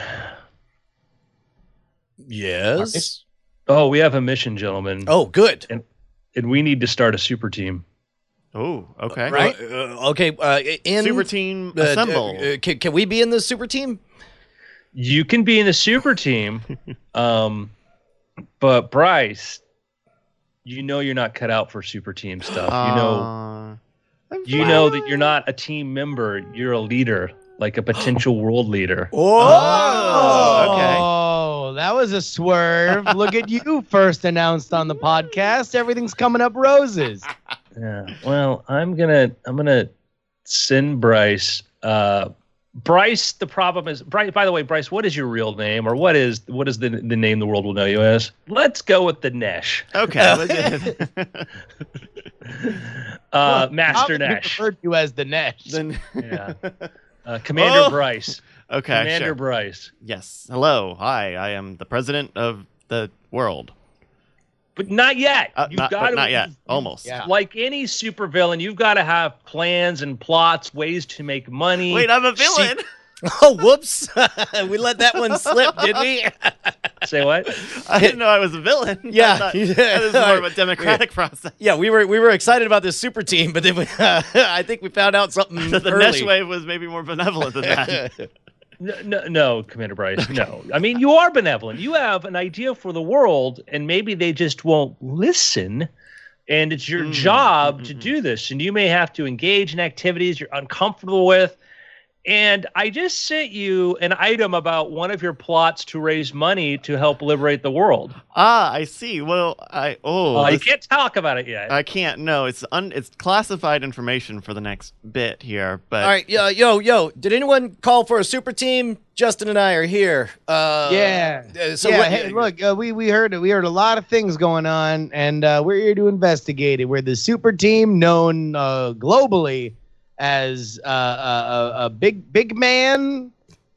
Yes. Oh, we have a mission, gentlemen. Oh, good. And we need to start a super team. Oh, okay. Right. Uh, okay. Uh, in Super team uh, assemble. uh, can, can we be in the super team? You can be in the super team, um, but Bryce, you know you're not cut out for super team stuff. You know, Uh, I'm you know that you're not a team member. You're a leader, like a potential world leader. Oh, okay. Oh, that was a swerve. Look at you first announced on the podcast. Everything's coming up roses. Yeah. Well, I'm gonna I'm gonna send Bryce. Uh, Bryce. The problem is, Bryce. By the way, Bryce, what is your real name, or what is what is the the name the world will know you as? Let's go with the Nesh. Okay. Uh, Master I'll be Nesh. referred to as the Nesh. then, Yeah. Uh, Commander Oh. Bryce. okay. Commander Sure. Bryce. Yes. Hello. Hi. I am the president of the world. But not yet. Uh, You've not, got but to, not yet. Almost. Yeah. Like any supervillain, you've got to have plans and plots, ways to make money. Wait, I'm a villain. Oh, whoops. We let that one slip, did we? Say what? I didn't know I was a villain. Yeah. I thought this is more of a democratic process. Yeah, we were we were excited about this super team, but then we, uh, I think we found out something The early. Nesh wave was maybe more benevolent than that. No, no, no, Commander Bryce. No. I mean, you are benevolent. You have an idea for the world, and maybe they just won't listen. And it's your Mm, job mm, to mm, do this. And you may have to engage in activities you're uncomfortable with. And I just sent you an item about one of your plots to raise money to help liberate the world. Ah, I see. Well, I oh, Uh, you this- can't talk about it yet. I can't. No, it's un, it's classified information for the next bit here. But All right, yo, yo, yo, did anyone call for a super team? Justin and I are here. Uh, Yeah. uh, so yeah, what, hey, look, uh, we we heard we heard a lot of things going on, and uh, we're here to investigate it. We're the super team known uh, globally as uh, a, a, a big big man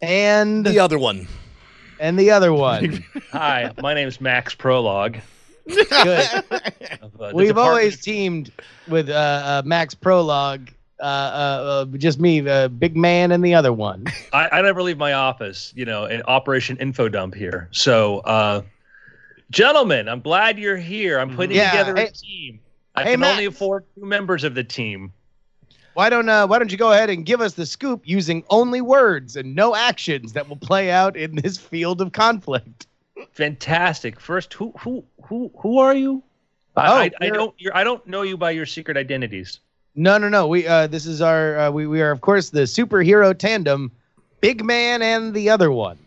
and the other one. and the other one. Hi, my name is Max Prologue. Good. of, uh, the We've Department always of- teamed with uh, uh, Max Prologue. Uh, uh, uh, just me, uh, big man, and the other one. I, I never leave my office, you know, in Operation Info Dump here. So, uh, gentlemen, I'm glad you're here. I'm putting Yeah, together hey- a team. I hey, can Max. only afford two members of the team. Why don't uh, Why don't you go ahead and give us the scoop using only words and no actions that will play out in this field of conflict? Fantastic. First, who who who who are you? I, Oh, I, I you're- don't you're, I don't know you by your secret identities. No, no, no. We uh, this is our uh, we we are of course the superhero tandem, big man and the other one.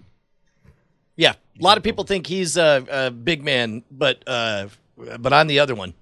Yeah, a lot of people think he's a, a big man, but uh, but I'm the other one.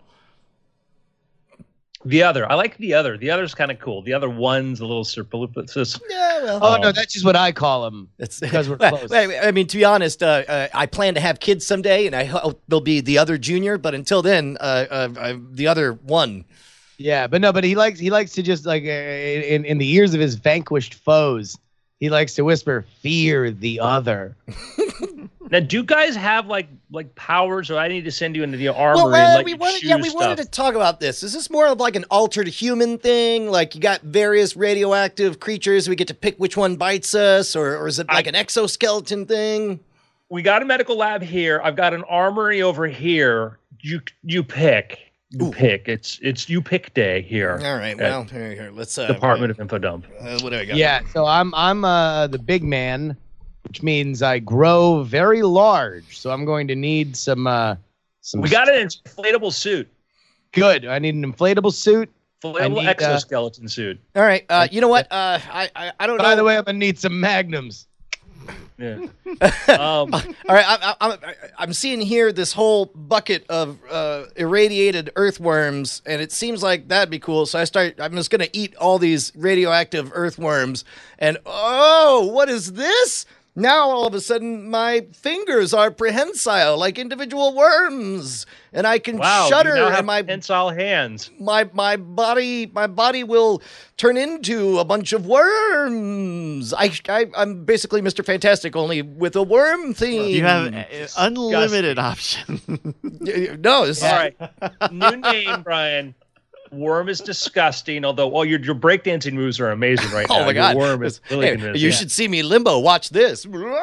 The other, I like the other. The other's kind of cool. The other one's a little superfluous. Yeah, well, Oh no, that's just what I call him. it's because we're Well, close. I I mean, to be honest, uh, uh, I plan to have kids someday, and I hope they'll be the other junior. But until then, uh, uh, I'm the other one. Yeah, but no, but he likes he likes to just like uh, in in the ears of his vanquished foes, he likes to whisper, "Fear the other." Now, do you guys have like like powers, or I need to send you into the armory Well, and uh, let we you wanted, choose yeah, we stuff? wanted to talk about this. Is this more of like an altered human thing? Like you got various radioactive creatures, we get to pick which one bites us, or, or is it like I- an exoskeleton thing? We got a medical lab here. I've got an armory over here. You you pick. You Ooh. pick. It's it's you pick day here. All right, well, here, here, let's. Uh, Department of Info Dump. Uh, what do I got? Yeah, so I'm I'm uh, the big man, which means I grow very large. So I'm going to need some uh, some. We got an inflatable suit, good. I need an inflatable suit. inflatable need, uh, exoskeleton suit. All right. Uh, you know what? Uh, I, I, I don't By know. the way, I'm gonna need some magnums. Yeah. Um, All right, I, I, I'm I'm seeing here this whole bucket of uh, irradiated earthworms, and it seems like that'd be cool. So I start. I'm just gonna eat all these radioactive earthworms, and oh, what is this? Now all of a sudden, my fingers are prehensile, like individual worms, and I can wow, shudder, you now have and my prehensile hands. my my body my body will turn into a bunch of worms. I, I I'm basically Mister Fantastic, only with a worm theme. You have uh, unlimited options. no. This All is, right. New name, Brian. Worm is disgusting, although all your, your breakdancing moves are amazing right now. oh my god! Your worm is really Hey, convincing. you should see me limbo. Watch this.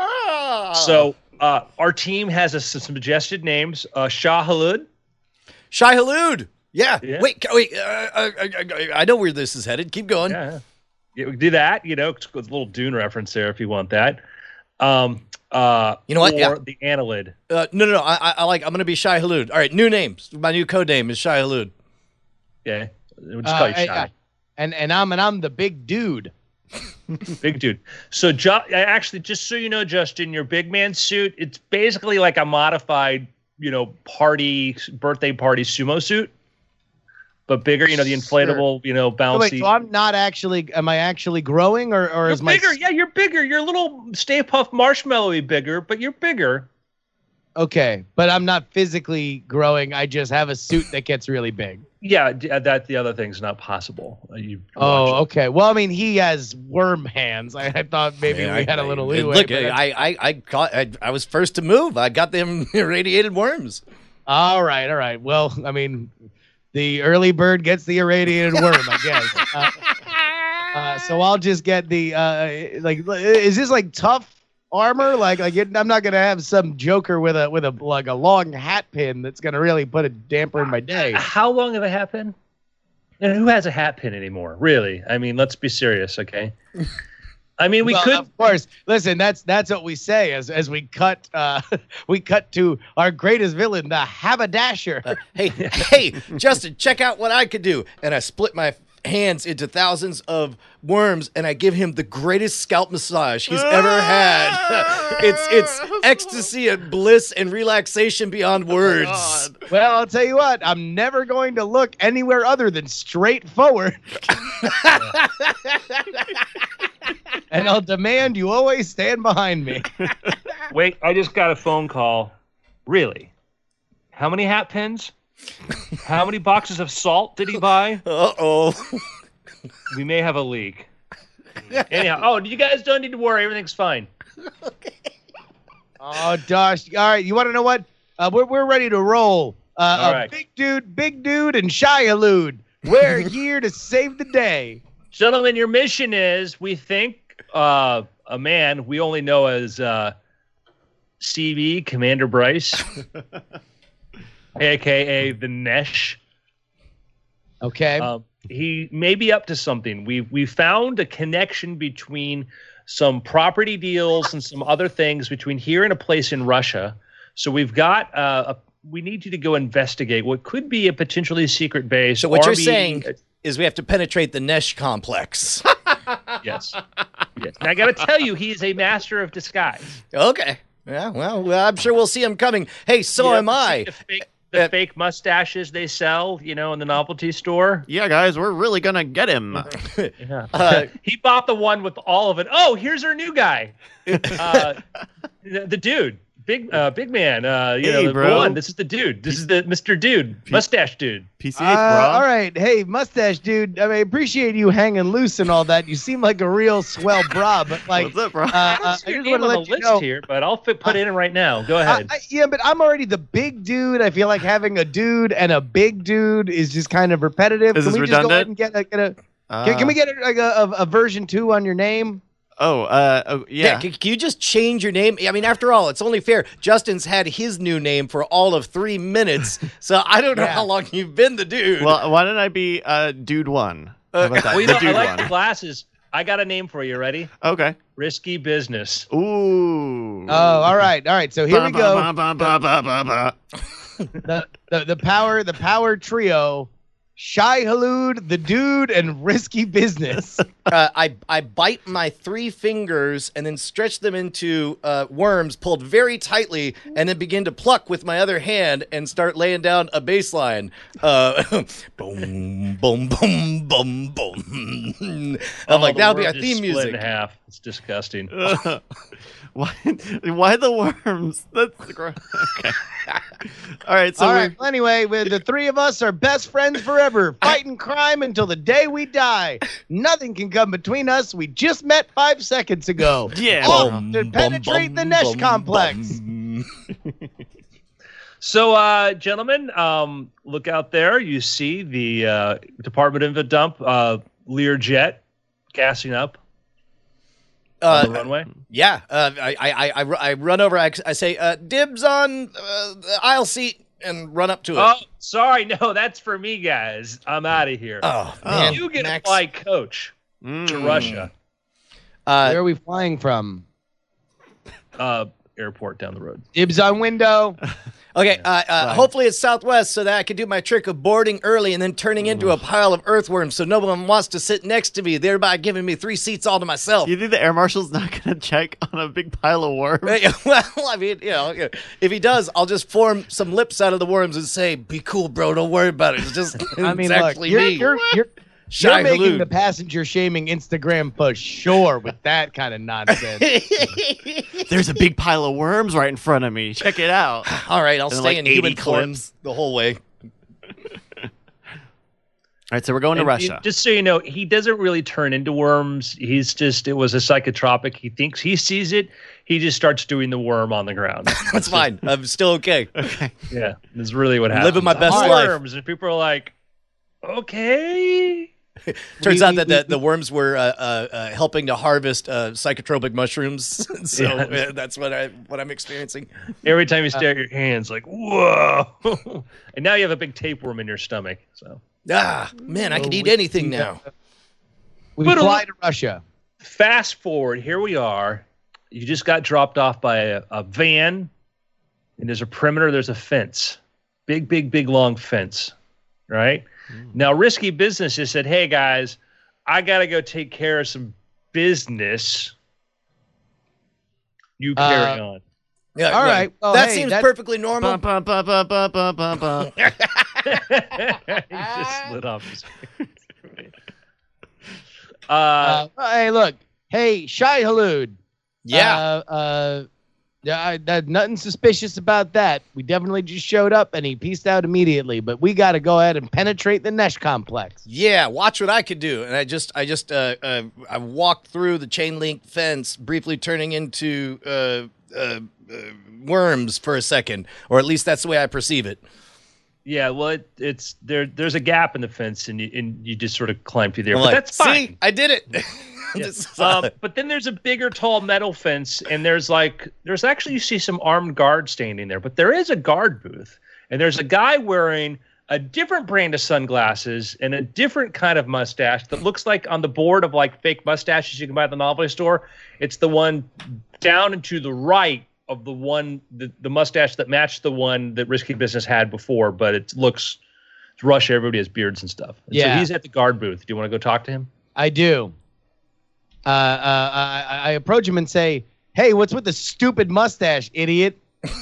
So uh, our team has a, some suggested names. Uh, Shah Halud. Shai Halud. Yeah. Yeah. Wait. Wait. Uh, uh, uh, I know where this is headed. Keep going. Yeah. yeah, we can do that. You know, it's a little Dune reference there if you want that. Um, uh, You know what? Or Yeah. the Annelid. Uh, no, no, no. I, I, I like. I'm gonna be Shai Halud. All right. New names. My new code name is Shai Halud. Yeah, we'll just Uh, call you I- Shy. I- and and I'm and I'm the big dude. Big dude. So, Ju- actually, just so you know, Justin, your big man suit, it's basically like a modified, you know, party, birthday party sumo suit, but bigger, you know, the inflatable, you know, So bouncy. wait, so I'm not actually. Am I actually growing, or or you're is my bigger. Yeah, you're bigger. You're a little Stay Puft Marshmallowy bigger, but you're bigger. okay? But I'm not physically growing. I just have a suit that gets really big. Yeah, d- uh, that the other thing's not possible. Uh, You Oh, watch okay. Well, I mean, he has worm hands. I, I thought maybe Yeah, we I- had a little I- leeway. Look, but that's- I, I, I, caught, I, I was first to move. I got them irradiated worms. all right, all right. Well, I mean, the early bird gets the irradiated worm, I guess. Uh, uh, so I'll just get the uh, like. Is this like tough armor? Like, like it, I'm not gonna have some joker with a with a like a long hat pin that's gonna really put a damper in my day. it. How long have a hat pin? And who has a hat pin anymore? Really? I mean, let's be serious, okay? I mean, we Well, could. of course. Listen, that's that's what we say as as we cut uh we cut to our greatest villain, the Haberdasher. Uh, hey, hey, Justin, check out what I could do. And I split my hands into thousands of worms, and I give him the greatest scalp massage he's ever had. it's it's ecstasy and bliss and relaxation beyond words. Well, I'll tell you what, I'm never going to look anywhere other than straight forward. And I'll demand you always stand behind me. Wait, I just got a phone call. Really? How many hat pins? How many boxes of salt did he buy? Uh oh. We may have a leak. Anyhow, oh, you guys don't need to worry. Everything's fine. Oh, Josh. All right, you want to know what? Uh, we're we're ready to roll. Uh, All a right. Big dude, big dude, and Shia We're here to save the day. Gentlemen, your mission is, we think, uh, a man we only know as uh, C B, Commander Bryce, a k a the Nesh. Okay. Um, he may be up to something. We we found a connection between some property deals and some other things between here and a place in Russia. So we've got uh, a. We need you to go investigate what could be a potentially secret base. So what you're army- saying is we have to penetrate the Nesh complex. Yes. Yes. And I got to tell you, he is a master of disguise. Okay. Yeah, well, well, I'm sure we'll see him coming. Hey, so You am ever I. see The fake, the Uh, fake mustaches they sell, you know, in the novelty store. Yeah, guys, we're really gonna get him. Yeah. Uh, He bought the one with all of it. Oh, here's our new guy. Uh, the, the dude. Big uh, big man. Uh, you Hey, know, the bro. one. This is the dude. This is the Mister Dude. Mustache dude. P C H, Uh, bro. all right. Hey, mustache dude. I mean, appreciate you hanging loose and all that. You seem like a real swell bra, but like, What's up, bro? uh, I uh, don't I see your just name want to on the let you list know. here, but I'll fit, put it in right now. Go I, ahead. I, yeah, but I'm already the big dude. I feel like having a dude and a big dude is just kind of repetitive. Is can this we just go ahead redundant? and get, like, get a? Uh, Can, can we get a, like a, a, a version two on your name? Oh, uh, oh, yeah. yeah. can, can you just change your name? I mean, after all, it's only fair. Justin's had his new name for all of three minutes, so I don't know Yeah. how long you've been the dude. Well, why don't I be uh, Dude One? How about that? well, you the know, I Dude like One. the glasses. I got a name for you. Ready? Okay. Risky business. Ooh. Oh, all right, all right. So here we Ba, go. ba, ba, ba, ba, ba, ba. The, the the power the power trio Shai Hulud, the dude, and risky business. Uh, I I bite my three fingers and then stretch them into uh, worms pulled very tightly, and then begin to pluck with my other hand and start laying down a bass line. Uh, boom, boom, boom, boom, boom. I'm Oh, like, the that'll be our worm just theme split music. in half. It's disgusting. why? Why the worms? That's gross. Okay. All right. So All we right. Well, anyway, we the three of us are best friends forever, fighting crime until the day we die. Nothing can come between us. We just met five seconds ago. Yeah. Off Bum, to bum, penetrate bum, the Nesh bum, complex. bum. So, uh, gentlemen, um, look out there. You see the uh, Department of Infant Dump uh, Learjet gassing up on the Uh, runway. yeah, uh, I, I, I, I ru- I run over. I, I say, uh, dibs on uh, the aisle seat, and run up to it. Oh, sorry. No, that's for me, guys. I'm out of here. Oh, man, you get Max. to fly coach to Mm. Russia Uh, Where are we flying from? uh, airport down the road. Dibs on window. Okay, uh, uh, Fine. hopefully it's Southwest so that I can do my trick of boarding early and then turning into a pile of earthworms so no one wants to sit next to me, thereby giving me three seats all to myself. You think the air marshal's not going to check on a big pile of worms? Hey, well, I mean, you know, if he does, I'll just form some lips out of the worms and say, "Be cool, bro. Don't worry about it. It's just I mean, it's look, actually you're, me." you're, you're, Shai you're making Hulud. the passenger shaming Instagram push sure with that kind of nonsense. There's a big pile of worms right in front of me. Check it out. All right, I'll And then, stay like, in eighty human form clips. the whole way. All right, so we're going to And Russia. it- just so you know, he doesn't really turn into worms. He's just, it was a psychotropic. He thinks he sees it. He just starts doing the worm on the ground. That's fine. I'm still okay. Okay. Yeah, that's really what happens. Living my best life. Worms, and people are like, okay. Turns We- out we- that we- the, the worms were uh, uh, uh, helping to harvest uh, psychotropic mushrooms, so Yeah. uh, that's what I what I'm experiencing. Every time you stare at your hands, like, whoa. And now you have a big tapeworm in your stomach. So Ah, man, I Oh, can eat we- anything now. We But a fly li- to Russia. fast forward, here we are. You just got dropped off by a, a van, and there's a perimeter, there's a fence. Big, big, big, long fence, right? Now, Risky Business just said, hey, guys, I got to go take care of some business. You carry on. Yeah, All right. Well, that hey, seems that- perfectly normal. Bum, bum, bum, bum, bum, bum, bum, bum. He just slid off his uh, Uh, hey, look. Hey, Shai Hulud. Yeah. Uh, uh, yeah, I, that, nothing suspicious about that. We definitely just showed up and he pieced out immediately. But we got to go ahead and penetrate the Nesh complex. Yeah, watch what I could do. And I just, I just, uh, uh, I walked through the chain link fence, briefly turning into uh, uh, uh, worms for a second, or at least that's the way I perceive it. yeah, well, it, it's there. There's a gap in the fence, and you, and you just sort of climb through there. I'm But like, that's fine. see, I did it. Yeah. This is- Um, but then there's a bigger, tall metal fence, and there's like there's actually you see some armed guards standing there. But there is a guard booth, and there's a guy wearing a different brand of sunglasses and a different kind of mustache that looks like on the board of like fake mustaches you can buy at the novelty store. It's the one down and to the right of the one the, the mustache that matched the one that Risky Business had before, but it looks it's Russia. Everybody has beards and stuff. And Yeah. So he's at the guard booth. Do you want to go talk to him? I do. Uh, uh, I, I approach him and say, hey, what's with the stupid mustache, idiot?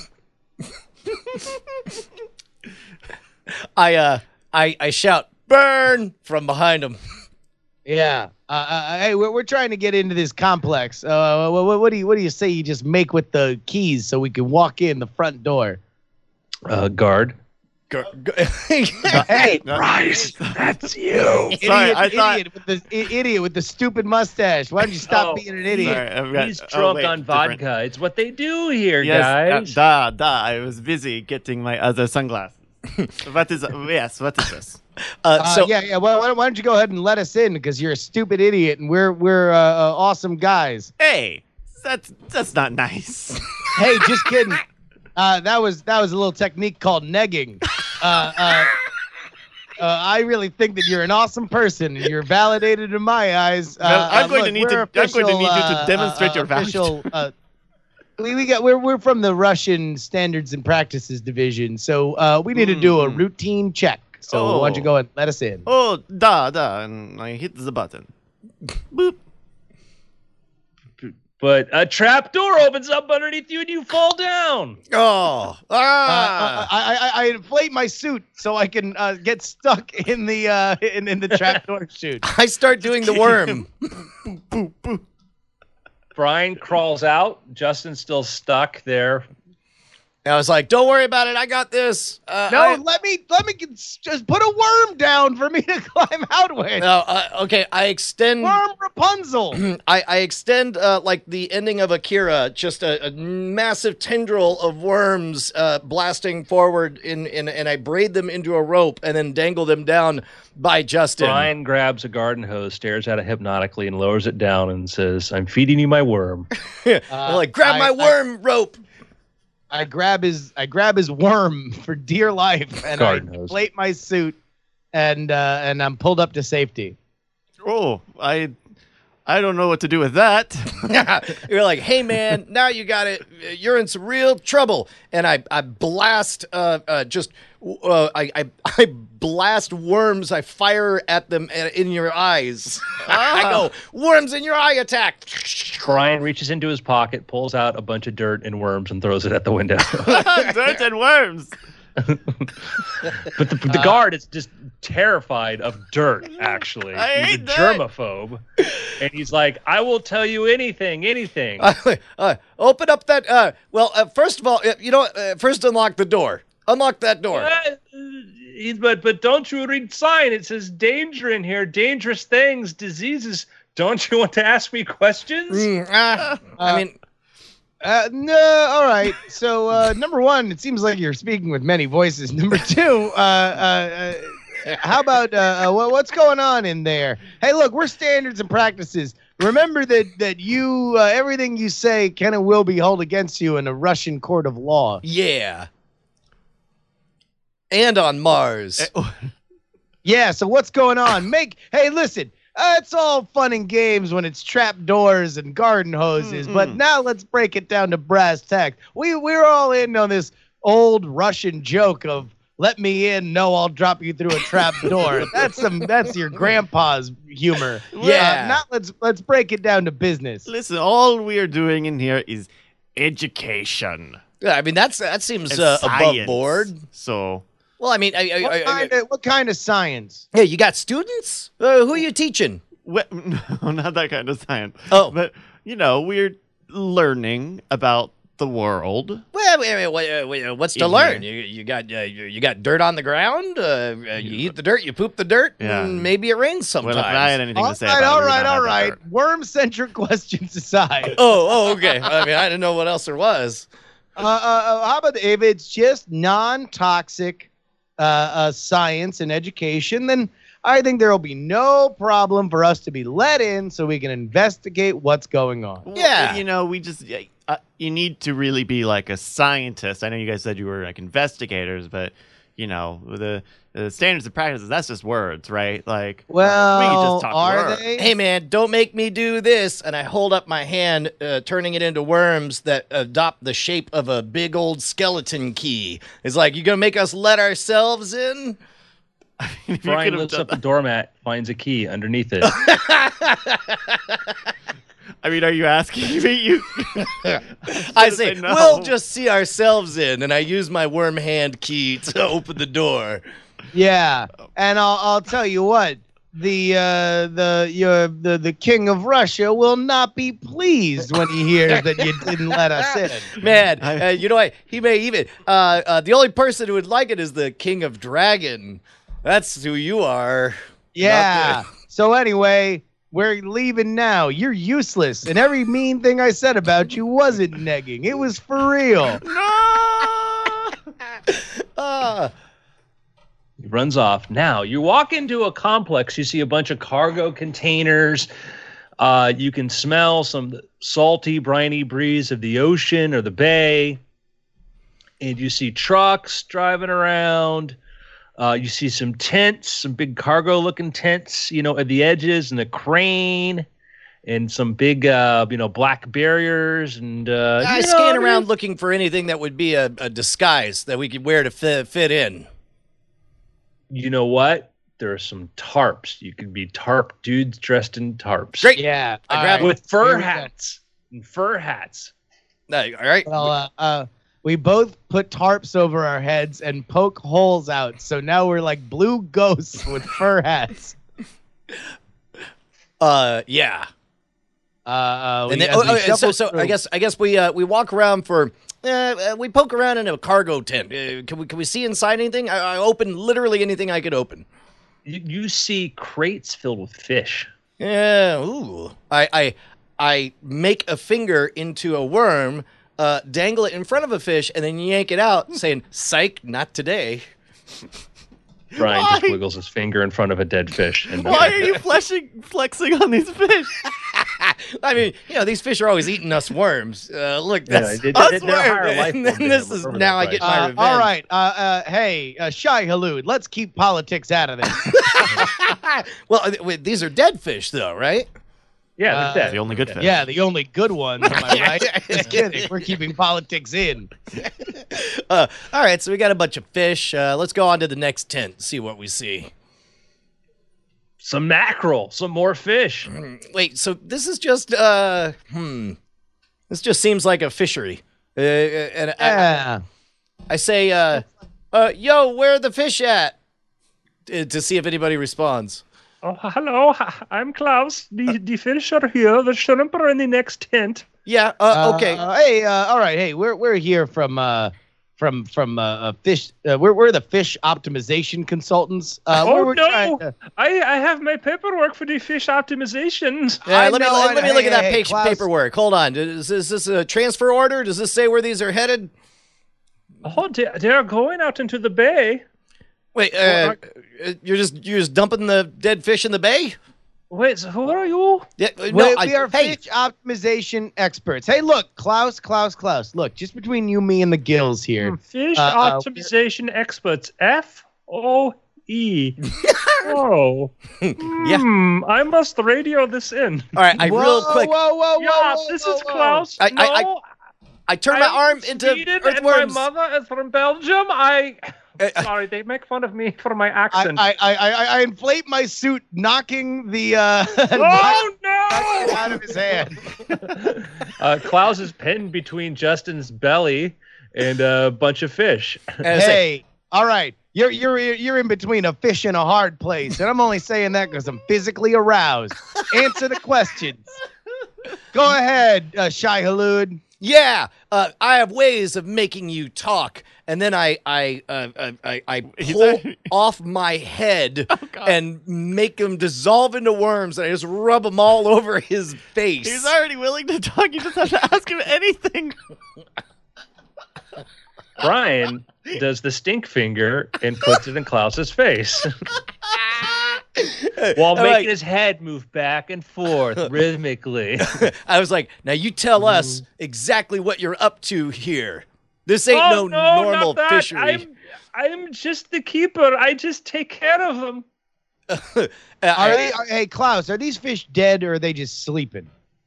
I, uh, I, I shout, burn from behind him. Yeah. Uh, uh, hey, we're, we're trying to get into this complex. Uh, what, what do you what do you say you just make with the keys so we can walk in the front door? Uh, guard. Go, go- Hey, Bryce, that's you. idiot, Sorry, I thought- idiot with the i- idiot with the stupid mustache. Why don't you stop Oh, being an idiot? Sorry, I've got- He's oh, drunk wait, on different. vodka. It's what they do here, Yes, guys. uh, da, da. I was busy getting my other sunglasses. What is? Yes, what is this? uh, Uh, so yeah, yeah. Well, why don't, why don't you go ahead and let us in because you're a stupid idiot and we're we're uh, uh, awesome guys. Hey, that's that's not nice. Hey, just kidding. Uh, that was that was a little technique called negging. Uh, uh, uh, I really think that you're an awesome person. And you're validated in my eyes. Uh, Well, I'm uh, going to look, need we're to- I'm going to official, need you to uh, demonstrate uh, your value. official, uh, we we got we're we're from the Russian Standards and Practices Division, so uh, we need to do a Mm. routine check. So why don't you Oh. go and let us in? Oh, da, da, and I hit the button. Boop. But a trap door opens up underneath you and you fall down. Oh, Uh, ah. I, I, I inflate my suit so I can uh, get stuck in the uh, in, in the trapdoor chute. I start doing the worm. Brian crawls out. Justin's still stuck there. I was like, "Don't worry about it. I got this." Uh, No, I- let me let me get, just put a worm down for me to climb out with. no. Uh, okay, I extend. Worm Rapunzel. I, I extend uh, like the ending of Akira, just a, a massive tendril of worms uh, blasting forward, in, in and I braid them into a rope and then dangle them down by Justin. Brian grabs a garden hose, stares at it hypnotically, and lowers it down and says, I'm feeding you my worm. I'm like, grab I- my I- worm rope. I grab his I grab his worm for dear life and Garden I hose. inflate my suit and uh, and I'm pulled up to safety. Oh, I, I don't know what to do with that. You're like, hey man, now you got it. You're in some real trouble. And I, I blast, uh, uh, just, uh, I, I, I blast worms. I fire at them in your eyes. I go, worms in your eye attack. Brian reaches into his pocket, pulls out a bunch of dirt and worms, and throws it at the window. Dirt and worms. But the, the guard is just terrified of dirt, actually. I he's hate a dirt. germaphobe. And he's like, I will tell you anything, anything. Uh, uh, open up that, uh, well, uh, first of all, uh, you know what? Uh, first unlock the door. Unlock that door. Uh, he's- but but don't you read sign? It says danger in here, dangerous things, diseases. Don't you want to ask me questions? Mm, ah, I mean, Uh, no, all right. So uh, number one, it seems like you're speaking with many voices. Number two, uh, uh, uh, how about uh, uh, what, what's going on in there? Hey, look, we're standards and practices. Remember that that you uh, everything you say can and will be held against you in a Russian court of law. yeah. And on Mars. Yeah. So what's going on? Make hey, listen. Uh, it's all fun and games when it's trap doors and garden hoses, but Mm-mm. now let's break it down to brass tacks. We we're all in on this old Russian joke of "let me in, no, I'll drop you through a trap door." That's some that's your grandpa's humor. Yeah. Uh, now let's let's break it down to business. Listen, all we are doing in here is education. Yeah, I mean, that's that seems and uh, above science. board. So, Well, I mean, I, I, What I, I, kind of what kind of science? hey, you got students? Uh, who are you teaching? we- no, not that kind of science. Oh. But, you know, we're learning about the world. Well, wait, wait, wait, wait, what's to In learn? You, you got uh, you, you got dirt on the ground. Uh, uh, you eat the dirt, you poop the dirt. Yeah. And maybe it rains sometimes. Well, if I had anything All to say right, about all it, we right, don't all have that right. dirt. Worm-centric questions aside. oh, oh, okay. I mean, I didn't know what else there was. Uh, uh, uh, how about if it's just non-toxic uh, uh, science and education, then I think there will be no problem for us to be let in so we can investigate what's going on. Well, Yeah. You know, we just, uh, you need to really be like a scientist. I know you guys said you were like investigators, but, you know, the, the standards and practices, that's just words, right? Like, Well, we can just talk are words. they? Hey, man, don't make me do this. And I hold up my hand, uh, turning it into worms that adopt the shape of a big old skeleton key. It's like, you gonna make us let ourselves in? If you Brian could have lifts done up the doormat, finds a key underneath it. I mean, are you asking me? You, I Should've say, said no. we'll just see ourselves in. And I use my worm hand key to open the door. Yeah, and I'll I'll tell you what. The uh, the your the, the king of Russia will not be pleased when he hears that you didn't let us in. Man, uh, you know what? He may even. Uh, uh, the only person who would like it is the king of dragon. That's who you are. Yeah. Not So anyway, we're leaving now. You're useless, and every mean thing I said about you wasn't negging. It was for real. Uh, He runs off. Now, you walk into a complex, you see a bunch of cargo containers. Uh, you can smell some salty, briny breeze of the ocean or the bay. And you see trucks driving around. Uh, you see some tents, some big cargo-looking tents, you know, at the edges, and a crane, and some big, uh, you know, black barriers. And uh, I you know, scan I mean, around looking for anything that would be a, a disguise that we could wear to fit, fit in. You know what? There are some tarps. You could be tarp dudes dressed in tarps. Great. Yeah. I all grab right. With Here fur we go. hats. And fur hats. No, all right. Well, uh, uh, we both put tarps over our heads and poke holes out. So now we're like blue ghosts with fur hats. Uh, yeah. Uh, uh, we, And then, as oh, we oh, so, shuffle so through- I guess I guess we uh, we walk around for uh, uh, we poke around in a cargo tent. Uh, can we can we see inside anything? I, I open literally anything I could open. You, you see crates filled with fish. Yeah. Ooh. I I I make a finger into a worm, uh, dangle it in front of a fish, and then yank it out, saying, "Psych, not today." Brian just Why? wiggles his finger in front of a dead fish. And Why are you fleshing, flexing on these fish? I mean, you know, these fish are always eating us worms. Uh, look, Yeah, that's they- they- us they're a higher worms. life And form then than this him. is Remember now that, I get right? my Uh, revenge. all right. Uh, uh, hey, uh, Shai Halud, let's keep politics out of this. Well, uh, wait, these are dead fish, though, right? Yeah, Uh, they're The dead. only good fish. Yeah, the only good ones, am I right? Just kidding. We're keeping politics in. Uh, all right, so we got a bunch of fish. Uh, let's go on to the next tent, see what we see. Some mackerel, some more fish. Wait, so this is just, uh, hmm. This just seems like a fishery. Uh, and I, Yeah. I say, uh, uh, yo, where are the fish at? Uh, to see if anybody responds. Oh, hello. I'm Klaus. The, the fish are here. The shrimp are in the next tent. Yeah, uh, okay. Uh, hey, uh, all right. Hey, we're we're here from uh from from uh, uh fish. Uh, we're we're the fish optimization consultants. Uh, Oh, we're, we're no. trying to- I, I have my paperwork for the fish optimizations. Yeah, I let me know, let, let me hey, look at that hey, page, Klaus. paperwork. Hold on. Is, is this a transfer order? Does this say where these are headed? Oh, they, they're going out into the bay. Wait, uh, uh, you're just you're just dumping the dead fish in the bay? Wait, so who are you? Yeah, uh, we, no, we I, are hey, fish optimization experts. Hey, look, Klaus, Klaus, Klaus. Look, just between you, me, and the gills here. Fish Uh, uh, optimization experts. F O E. Oh. Yeah. Hmm, I must radio this in. all right, I whoa, real quick. Whoa, whoa, whoa, Yeah, whoa, this whoa, is whoa. Klaus. I- I- I- no, I turn my I'm arm from into Sweden and earthworms. my mother is from Belgium. I. Uh, uh, Sorry, they make fun of me for my I, accent. I, I, I, I inflate my suit, knocking the uh, oh knife no! out of his hand. uh, Klaus is pinned between Justin's belly and a bunch of fish. and I say, Hey, all right, you're you're you're in between a fish and a hard place, and I'm only saying that because I'm physically aroused. Answer the questions. Go ahead, uh, Shai Halud. yeah, uh, I have ways of making you talk, and then I I uh, I, I, I He's pull a- off my head God. and make him dissolve into worms, and I just rub them all over his face. He's already willing to talk. You just have to ask him anything. Brian does the stink finger and puts it in Klaus's face while I'm making like- his head move back and forth rhythmically. I was like, now you tell us exactly what you're up to here. This ain't oh, no, no, normal not that. fishery. I'm, I'm just the keeper. I just take care of them. Uh, Are I- they, are, hey, Klaus, are these fish dead or are they just sleeping?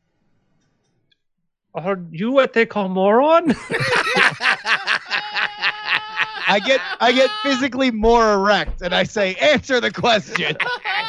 Are you what they call moron? I get I get physically more erect, and I say, answer the question.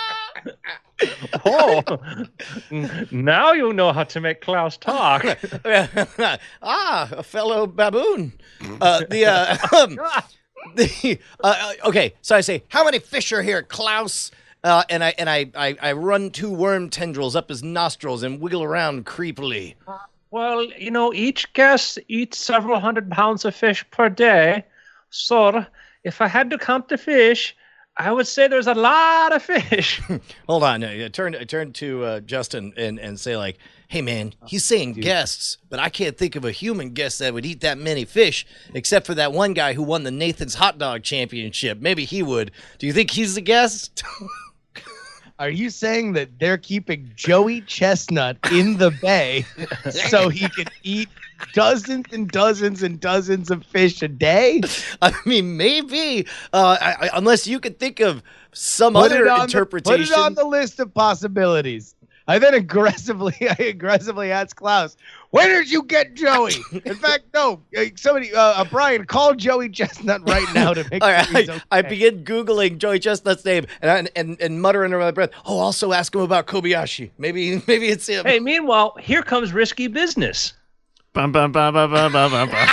oh, n- now you know how to make Klaus talk. ah, a fellow baboon. Uh, the uh, um, the uh, uh, okay. So I say, how many fish are here, Klaus? Uh, and I and I, I I run two worm tendrils up his nostrils and wiggle around creepily. Well, you know, each guest eats several hundred pounds of fish per day. So, if I had to count the fish, I would say there's a lot of fish. Hold on, I turn I turn to uh, Justin and and say like, hey man, he's saying guests, but I can't think of a human guest that would eat that many fish, except for that one guy who won the Nathan's Hot Dog Championship. Maybe he would. Do you think he's the guest? Are you saying that they're keeping Joey Chestnut in the bay so he can eat dozens and dozens and dozens of fish a day? I mean, maybe. Uh, I, I, unless you could think of some Put other it on the- interpretation. put it on the list of possibilities. I then aggressively, I aggressively asked Klaus, "Where did you get Joey?" In fact, no. uh, Somebody, uh, uh, Brian, call Joey Chestnut right now to make All sure right, he's I, okay. I begin Googling Joey Chestnut's name and, and and muttering under my breath, oh, also ask him about Kobayashi. Maybe maybe it's him. Hey, meanwhile, here comes Risky Business. Bum, bum, bum, bum, bum, bum, bum, bum.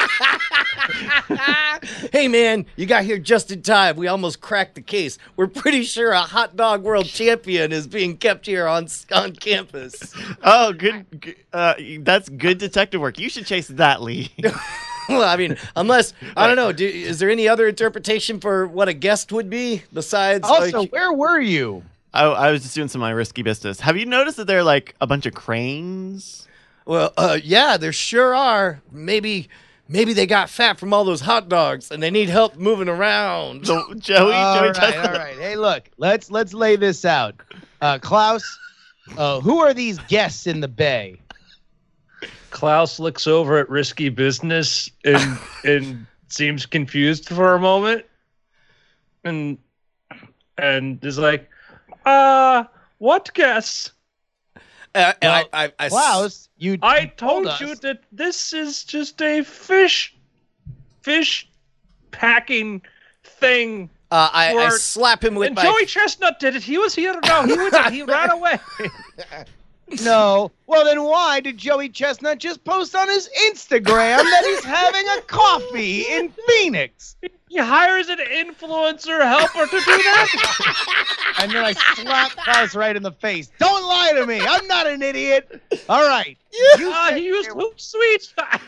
Hey, man, you got here just in time. We almost cracked the case. We're pretty sure a hot dog world champion is being kept here on on campus. Oh, good. g- Uh, that's good detective work. You should chase that lead. Well, I mean, unless, I don't know, do, is there any other interpretation for what a guest would be besides? Also, like, where were you? I, I was just doing some of my risky business. Have you noticed that there are like a bunch of cranes? well, uh, yeah, there sure are. Maybe maybe they got fat from all those hot dogs and they need help moving around. So, Joey, all Joey right, Chestnut. all right. Hey, look, let's let's lay this out. Uh, Klaus, uh, who are these guests in the bay? Klaus looks over at Risky Business and and seems confused for a moment, and and is like, "Uh, what guess? Uh, and Well, I, I, I, Klaus, you I told us. you that this is just a fish, fish packing thing." uh, I, I Word. slap him with And my. Joey Chestnut did it. He was here. No, he went. He ran away. No. Well, then why did Joey Chestnut just post on his Instagram that he's having a coffee in Phoenix? He hires an influencer helper to do that. And then I slap Klaus right in the face. Don't lie to me. I'm not an idiot. All right. You Uh, said he used there Hootsuite.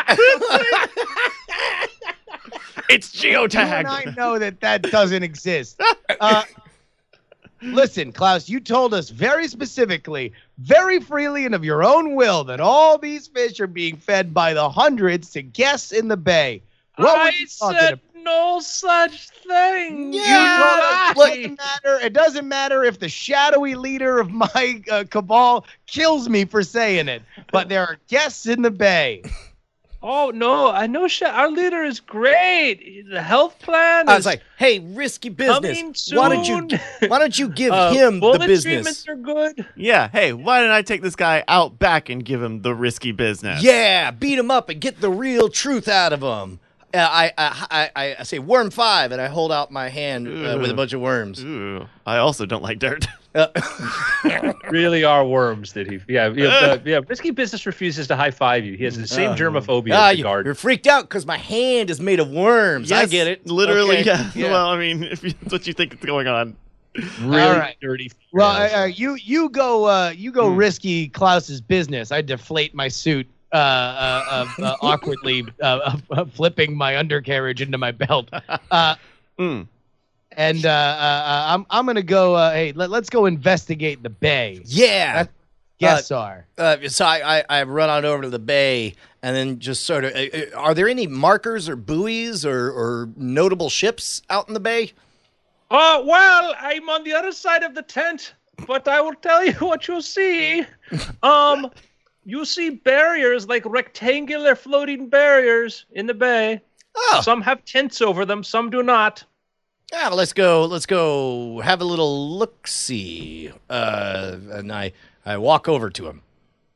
It's You and geotag. I know that that doesn't exist. Uh, listen, Klaus, you told us very specifically, very freely and of your own will, that all these fish are being fed by the hundreds to guests in the bay. What were I you talking said about? no such thing. You Yeah, told us it look- doesn't matter. It doesn't matter if the shadowy leader of my uh, cabal kills me for saying it. But there are guests in the bay. Oh no, I know. Sh- our leader is great. The health plan. I is was like, hey, risky business. coming Why don't you soon. why don't you give uh, him the bullet business? treatments are good. Yeah. Hey, why didn't I take this guy out back and give him the risky business? Yeah, beat him up and get the real truth out of him. Uh, I, I I I say worm five, and I hold out my hand uh, with a bunch of worms. Ooh, I also don't like dirt. Uh, Really are worms that he. Yeah, yeah. uh, yeah. Risky Business refuses to high five you. He has the same germophobia ah, as the you, guard. you're freaked out because my hand is made of worms. I Yes, get it. Literally, Okay. yeah. Yeah. Well, I mean, if you, that's what you think is going on. Really All right. dirty. Well, females. uh, uh, you you go uh, you go risky Klaus's business. I deflate my suit, uh, uh, uh, uh, awkwardly uh, uh, flipping my undercarriage into my belt. Uh, Mm. and uh, uh, I'm I'm gonna go. Uh, hey, let, let's go investigate the bay. Yeah. That's- Guests are. Uh, so I, I I run on over to the bay and then just sort of. Uh, uh, are there any markers or buoys or, or notable ships out in the bay? Oh, well, I'm on the other side of the tent, but I will tell you what you'll see. Um, you see barriers, like rectangular floating barriers in the bay. Oh, Some have tents over them, some do not. yeah, let's go. Let's go have a little look see. Uh, and I I walk over to him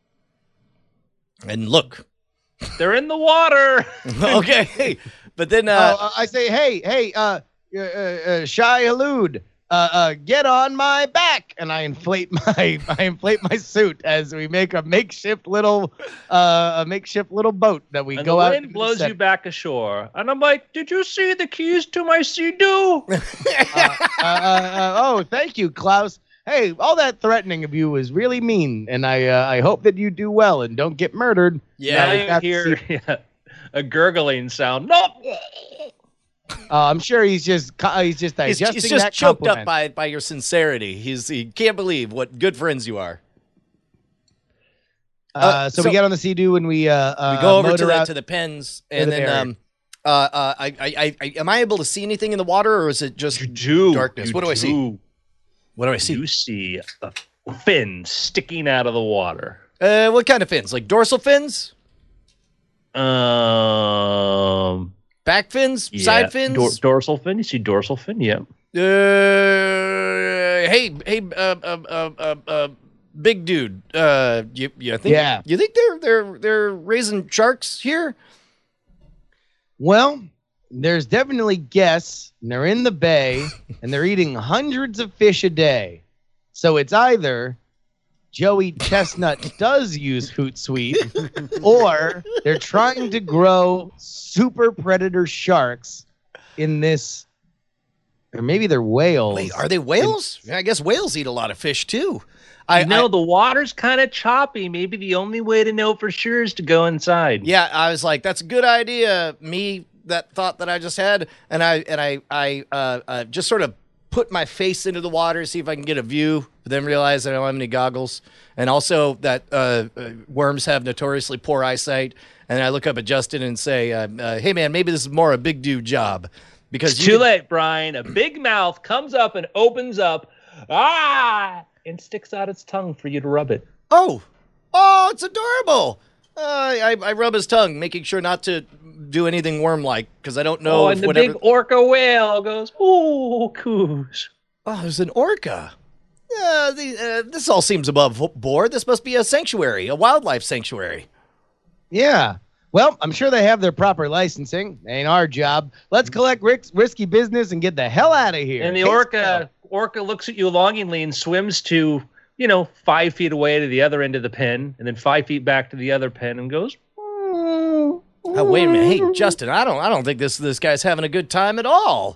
and look. They're in the water. Okay, but then uh, Uh, I say, hey, hey, uh, uh, uh, Shai Halud, uh, uh, get on my back, and I inflate my I inflate my suit as we make a makeshift little uh, a makeshift little boat that we And go the out. wind into the blows you center. back ashore. And I'm like, did you see the keys to my Sea-Doo? Uh, uh, uh, oh, thank you, Klaus. Hey, all that threatening of you was really mean, and I uh, I hope that you do well and don't get murdered. Yeah, Now we I got to hear see- yeah, a gurgling sound. No. Uh, I'm sure he's just co- he's just he's, digesting he's just that choked compliment. up by by your sincerity. He's he can't believe what good friends you are. Uh, Uh, so, so- we get on the Sea-Doo and we uh, uh, We go over to motor the out. to the pens, to and the then barrier. um, uh, uh, I, I, I, I, am I able to see anything in the water, or is it just You do. darkness? You What do I see? do. What do I see? You see a fin sticking out of the water. Uh, what kind of fins? Like dorsal fins, Um, back fins, yeah, side fins? dor- dorsal fin. You see dorsal fin? Yeah. uh, hey, hey, uh, uh, uh, uh, uh, big dude. Uh, you, you think? Yeah. You think they're they're they're raising sharks here? Well, there's definitely guests, and they're in the bay, and they're eating hundreds of fish a day. So it's either Joey Chestnut does use Hootsuite, or they're trying to grow super predator sharks in this, or maybe they're whales. Wait, are they whales? Yeah, I guess whales eat a lot of fish too. I know I, the water's kind of choppy. Maybe the only way to know for sure is to go inside. Yeah, I was like, that's a good idea. Me, that thought that I just had, and I and I I uh, uh, just sort of put my face into the water, see if I can get a view, but then realize I don't have any goggles, and also that uh, uh, worms have notoriously poor eyesight. And I look up at Justin and say, uh, uh, "Hey, man, maybe this is more a big dude job." Because It's you too could- late, Brian. A big mouth comes up and opens up, ah, and sticks out its tongue for you to rub it. Oh, oh, it's adorable. Uh, I, I rub his tongue, making sure not to do anything worm-like, because I don't know Oh, if and the whatever. big orca whale goes, ooh, coos. Oh, there's an orca. Uh, the, uh, this all seems above board. This must be a sanctuary, a wildlife sanctuary. Yeah. Well, I'm sure they have their proper licensing. Ain't our job. Let's collect ris- risky business and get the hell out of here. And the Hey, orca orca looks at you longingly and swims to, you know, five feet away to the other end of the pen, and then five feet back to the other pen, and goes, Oh, wait a minute. Hey, Justin, I don't I don't think this this guy's having a good time at all.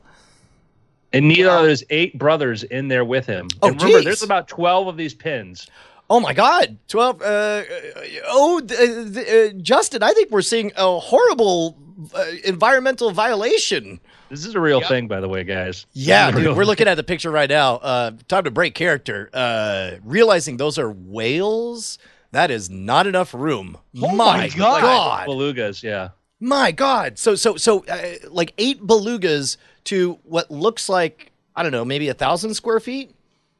and neither are there's eight brothers in there with him. Oh, and remember, geez. there's about twelve of these pins. Oh, my God. twelve. Uh, uh, oh, uh, uh, Justin, I think we're seeing a horrible uh, environmental violation. This is a real thing, by the way, guys. Yeah, This is a dude, real we're looking at the picture right now. Uh, time to break character. Uh, realizing those are whales, that is not enough room. Oh my my God. God. belugas, yeah. My God. So, so, so, uh, like eight belugas to what looks like, I don't know, maybe a thousand square feet?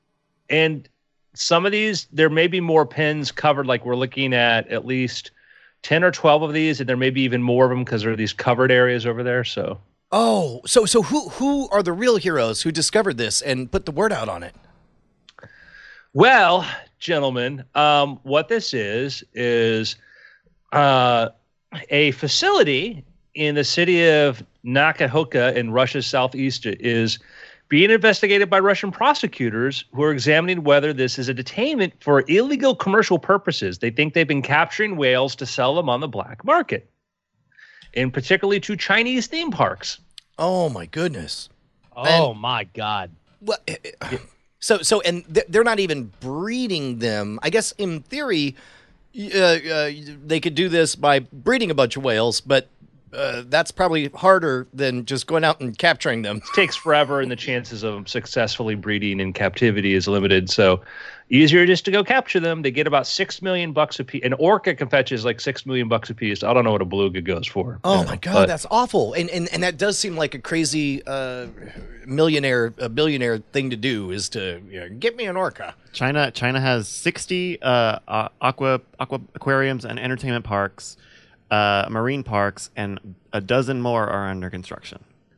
And some of these, there may be more pins covered, like we're looking at at least ten or twelve of these, and there may be even more of them because there are these covered areas over there. So, Oh, so, so who, who are the real heroes who discovered this and put the word out on it? well, gentlemen, um, what this is, is uh, a facility in the city of Nakahoka in Russia's southeast is being investigated by Russian prosecutors who are examining whether this is a detainment for illegal commercial purposes. They think they've been capturing whales to sell them on the black market, and particularly to Chinese theme parks. Oh, my goodness. Oh, my God. Well, eh, eh, so so and th- they're not even breeding them. I guess in theory, y- uh, uh, they could do this by breeding a bunch of whales, but uh, that's probably harder than just going out and capturing them. It takes forever, and the chances of successfully breeding in captivity is limited. So, easier just to go capture them. They get about six million bucks a piece. An orca can fetch is like six million bucks a piece. I don't know what a beluga goes for. Oh you know, my God, but- that's awful! And and and that does seem like a crazy uh, millionaire, a billionaire thing to do is to you know, get me an orca. China China has sixty uh, uh, aqua aqua aquariums and entertainment parks, uh, marine parks, and a dozen more are under construction.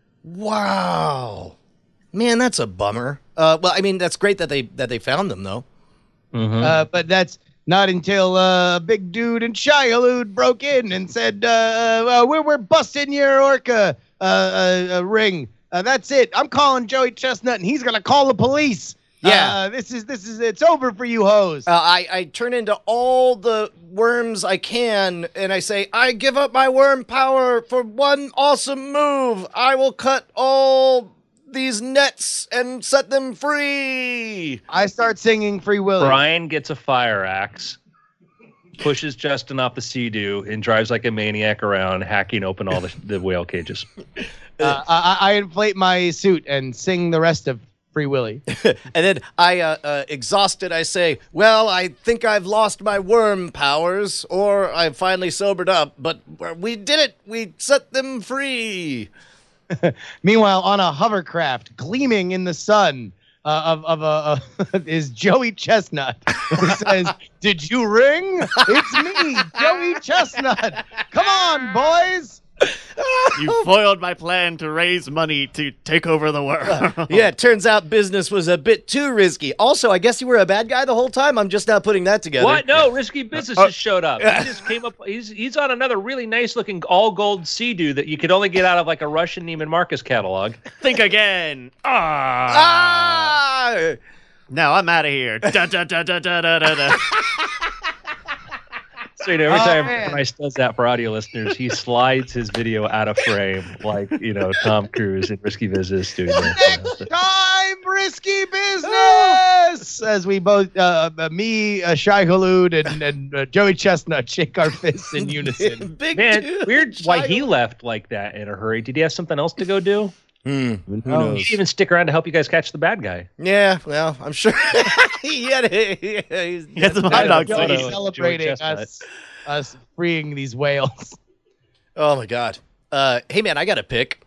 Wow, man, that's a bummer. Uh, well, I mean, that's great that they that they found them though. Mhm. Uh, but that's not until uh, a big dude in Shialoud broke in and said, uh, uh, we're, we're busting your orca uh, uh, uh, ring. Uh, that's it. I'm calling Joey Chestnut, and he's going to call the police. Yeah. Uh, this is, this is, it's over for you hoes. Uh, I, I turn into all the worms I can, and I say, I give up my worm power for one awesome move. I will cut all these nets and set them free. I start singing Free Willy. Brian gets a fire axe, pushes Justin off the Sea-Doo, and drives like a maniac around, hacking open all the, the whale cages. Uh, I, I inflate my suit and sing the rest of Free Willy. And then I, uh, uh, exhausted, I say, well, I think I've lost my worm powers, or I've finally sobered up, but we did it. We set them free. Meanwhile, on a hovercraft, gleaming in the sun, uh, of of a uh, is Joey Chestnut, who says, "Did you ring? It's me, Joey Chestnut. Come on, boys." You foiled my plan to raise money to take over the world. Yeah, it turns out business was a bit too risky. Also, I guess you were a bad guy the whole time. I'm just not putting that together. What? No, Risky Business Uh, just showed up. He just came up. He's he's on another really nice looking all gold Sea-Doo that you could only get out of like a Russian Neiman Marcus catalog. Think again. Ah. Ah! Now I'm out of here. Da, da, da, da, da, da, da. So you know, every Oh, time man. Bryce does that for audio listeners, he slides his video out of frame, like you know Tom Cruise in Risky Business doing that. You know. Time risky business as we both uh, uh, me uh, Shai Hulud and, and uh, Joey Chestnut shake our fists in unison. Big Man, dude. weird why he Child. left like that in a hurry. Did he have something else to go do? Hmm, who Oh, knows? He didn't even stick around to help you guys catch the bad guy. Yeah, well, I'm sure he had a, he's, He had some hot I dogs. don't to know. eat. Joey Celebrating Chestnut. us us freeing these whales. Oh my god. Uh, hey man, I got a pick.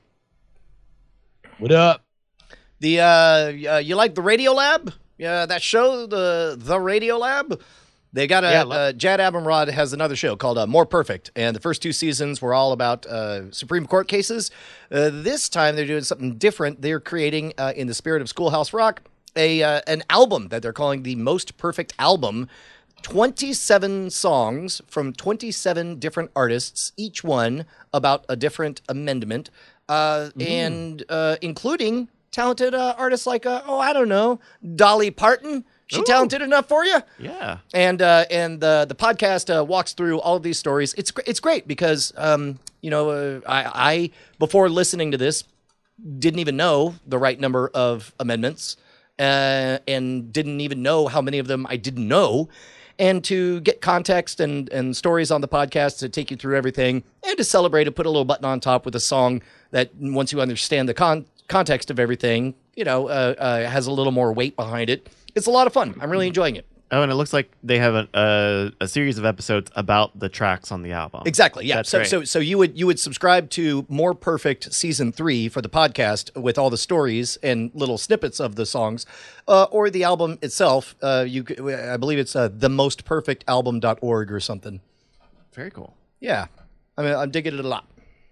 What up? The uh, uh, you like the Radio Lab? Yeah, that show, the the Radio Lab. They got a Yeah, I love- uh, Jad Abumrad has another show called uh, More Perfect, and the first two seasons were all about uh, Supreme Court cases. Uh, this time they're doing something different. They're creating, uh, in the spirit of Schoolhouse Rock, a uh, an album that they're calling the Most Perfect Album. twenty-seven songs from twenty-seven different artists, each one about a different amendment, uh, and uh, including talented uh, artists like, uh, oh, I don't know, Dolly Parton. She Ooh. talented enough for you? Yeah. And uh, and the the podcast uh, walks through all of these stories. It's gr- it's great because um, you know uh, I, I before listening to this didn't even know the right number of amendments uh, and didn't even know how many of them I didn't know. And to get context and, and stories on the podcast to take you through everything and to celebrate and put a little button on top with a song that once you understand the con- context of everything, you know, uh, uh, has a little more weight behind it. It's a lot of fun. I'm really enjoying it. Oh, and it looks like they have a, a, a series of episodes about the tracks on the album. Exactly. Yeah. That's So, great. so, so you would you would subscribe to More Perfect Season Three for the podcast with all the stories and little snippets of the songs, uh, or the album itself. Uh, you, could- I believe it's uh, the most perfect album dot org or something. Very cool. Yeah. I mean, I'm digging it a lot.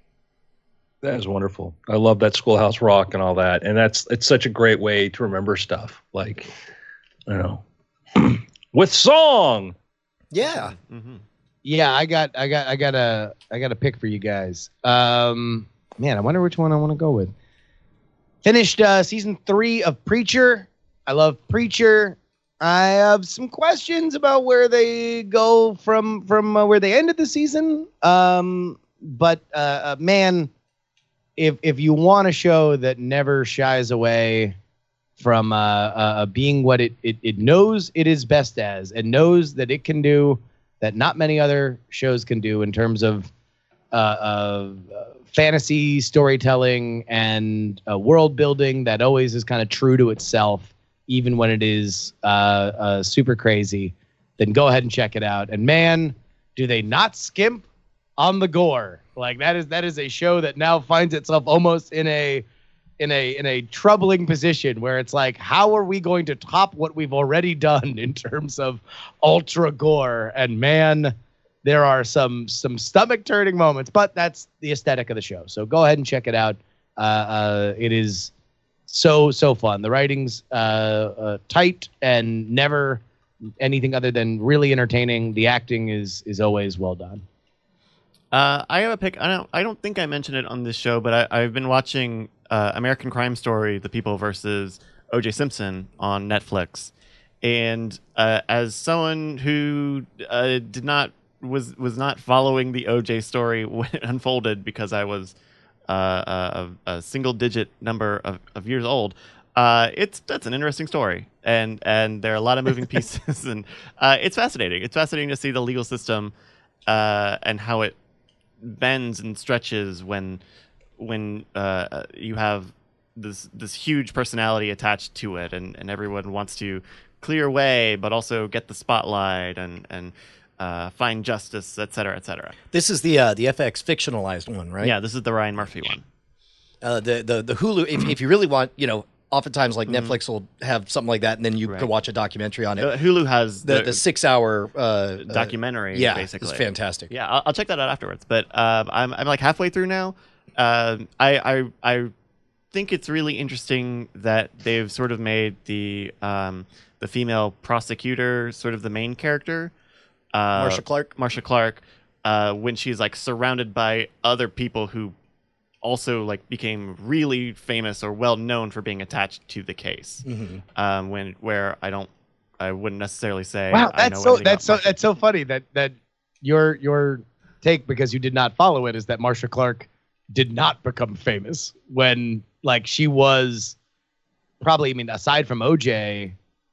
That is wonderful. I love that Schoolhouse Rock and all that, and that's it's such a great way to remember stuff. Like, I don't know, with song. Yeah. Mm-hmm. Yeah, I got, I got, I got a, I got a pick for you guys. Um, man, I wonder which one I want to go with. Finished uh, season three of Preacher. I love Preacher. I have some questions about where they go from from uh, where they ended the season. Um, but uh, uh, man, if if you want a show that never shies away from uh, uh, being what it, it it knows it is best as, and knows that it can do that not many other shows can do in terms of uh, of uh, fantasy storytelling and uh, world building that always is kind of true to itself, even when it is uh, uh, super crazy, then go ahead and check it out. And man, do they not skimp on the gore. Like that is that is a show that now finds itself almost in a in a in a troubling position where it's like, how are we going to top what we've already done in terms of ultra gore? And man, there are some some stomach turning moments, but that's the aesthetic of the show. So go ahead and check it out. Uh, uh, it is so so fun. The writing's uh, uh, tight and never anything other than really entertaining. The acting is is always well done. Uh, I have a pick. I don't. I don't think I mentioned it on this show, but I, I've been watching uh, American Crime Story: The People versus O J Simpson on Netflix, and uh, as someone who uh, did not was was not following the O J story when it unfolded because I was uh, a, a single digit number of, of years old. Uh, it's that's an interesting story, and and there are a lot of moving pieces, and uh, it's fascinating. It's fascinating to see the legal system uh, and how it bends and stretches when when uh, you have this this huge personality attached to it, and, and everyone wants to clear way, but also get the spotlight and and uh, find justice, et cetera, et cetera. This is the uh, the F X fictionalized one, right? Yeah, this is the Ryan Murphy one. Uh, the the the Hulu. If if you really want, you know, oftentimes like Mhm. Netflix will have something like that, and then you Right. could watch a documentary on it. Uh, Hulu has the the, the six hour uh, documentary. uh, yeah, basically, it's fantastic. Yeah, I'll, I'll check that out afterwards. But um, I'm I'm like halfway through now. Um, I I I think it's really interesting that they've sort of made the um, the female prosecutor sort of the main character, uh, Marsha Clark. Marsha Clark, uh, when she's like surrounded by other people who also like became really famous or well known for being attached to the case. Mhm. Um, when where I don't, I wouldn't necessarily say. Wow, I that's know so anything that's so about Marsha. that's so funny that that your your take, because you did not follow it, is that Marsha Clark did not become famous when like she was probably, I mean, aside from O J,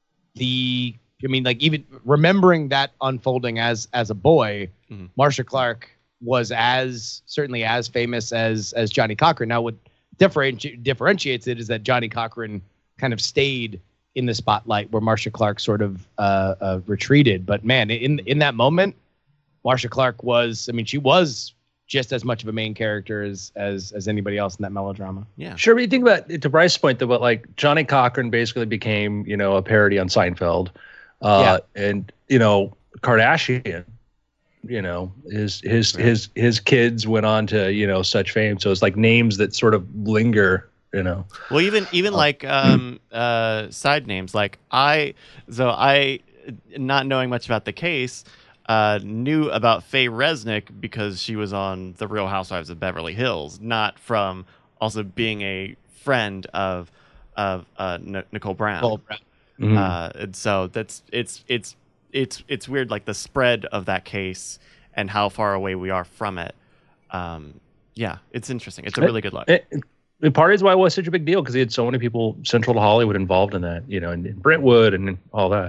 the I mean, like even remembering that unfolding as as a boy, Mhm. Marsha Clark was as certainly as famous as as Johnny Cochran. Now, what differenti- differentiates it is that Johnny Cochran kind of stayed in the spotlight where Marsha Clark sort of uh, uh, retreated. But man, in in that moment, Marsha Clark was, I mean, she was just as much of a main character as as as anybody else in that melodrama. Yeah. Sure, but you think about it, to Bryce's point, that what like Johnny Cochran basically became, you know, a parody on Seinfeld, uh, and you know, Kardashian, you know, his his Yeah. his his kids went on to, you know, such fame. So it's like names that sort of linger, you know. Well, even even like um, uh, side names, like I, so I, not knowing much about the case, uh, knew about Faye Resnick because she was on The Real Housewives of Beverly Hills, not from also being a friend of of uh, N- Nicole Brown. Nicole Brown. Mhm. Uh, and so that's it's it's it's it's weird, like the spread of that case and how far away we are from it. Um, yeah, it's interesting. It's a really good look. It, it, part is why it was such a big deal, because he had so many people central to Hollywood involved in that, you know, and, and Brentwood and all that.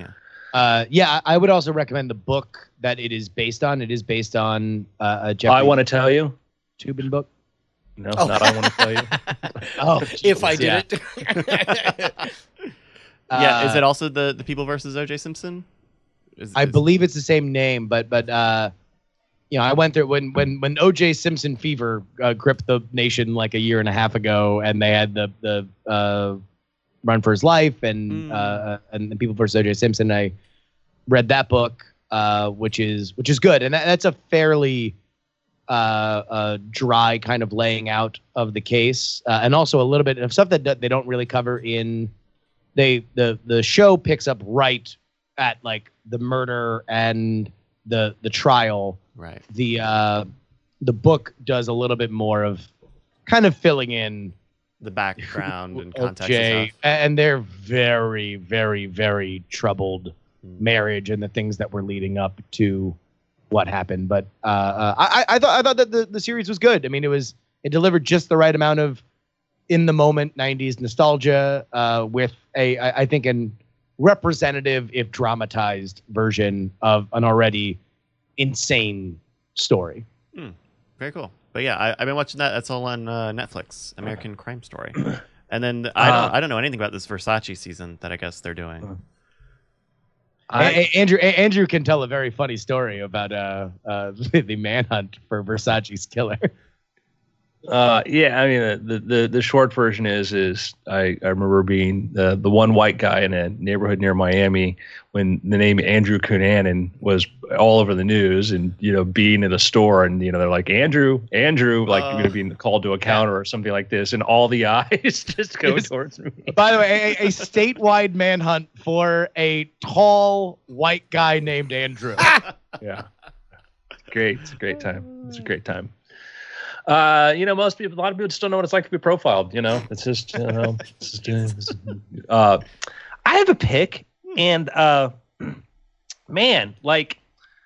Uh, yeah, I would also recommend the book that it is based on. It is based on uh, a Jeffrey I want to tell you. Toobin book. No, Oh. not I want to tell you. Oh, If I Jesus, did yeah. it. Yeah, is Uh, it also the the People versus O J Simpson? Is, I is- believe it's the same name, but but uh, you know, I went through when when when O J Simpson fever uh, gripped the nation like a year and a half ago, and they had the the uh, run for his life and Mm. uh, and the People versus O J Simpson. I read that book, uh, which is which is good, and that, that's a fairly uh, uh, dry kind of laying out of the case, uh, and also a little bit of stuff that d- they don't really cover in. They the the show picks up right at like the murder and the the trial. right. The uh, the book does a little bit more of kind of filling in The background and context O J, and stuff. and their very very very troubled Mm. marriage and the things that were leading up to what happened. But uh, uh, I, I thought I thought that the, the series was good. I mean, it was it delivered just the right amount of in the moment nineties nostalgia uh, with a I, I think an representative, if dramatized, version of an already insane story. Very cool. But yeah, I, I've been watching that. That's all on uh, Netflix, American Crime Story. And then I don't Uh, I don't know anything about this Versace season that I guess they're doing. I, A- A- Andrew A- Andrew can tell a very funny story about uh, uh, the manhunt for Versace's killer. Uh, yeah, I mean, uh, the, the the short version is is I, I remember being the the one white guy in a neighborhood near Miami when the name Andrew Cunanan was all over the news, and you know, being in a store, and you know, they're like Andrew, Andrew, like Uh, you know, being called to a counter or something like this, and all the eyes just go Yes. towards me. By the way, a, a statewide manhunt for a tall white guy named Andrew. Yeah, great, it's a great time. It's a great time. Uh, you know, most people, a lot of people just don't know what it's like to be profiled. You know, it's just, you know, it's just, it's just- uh, I have a pick, and uh, man, like,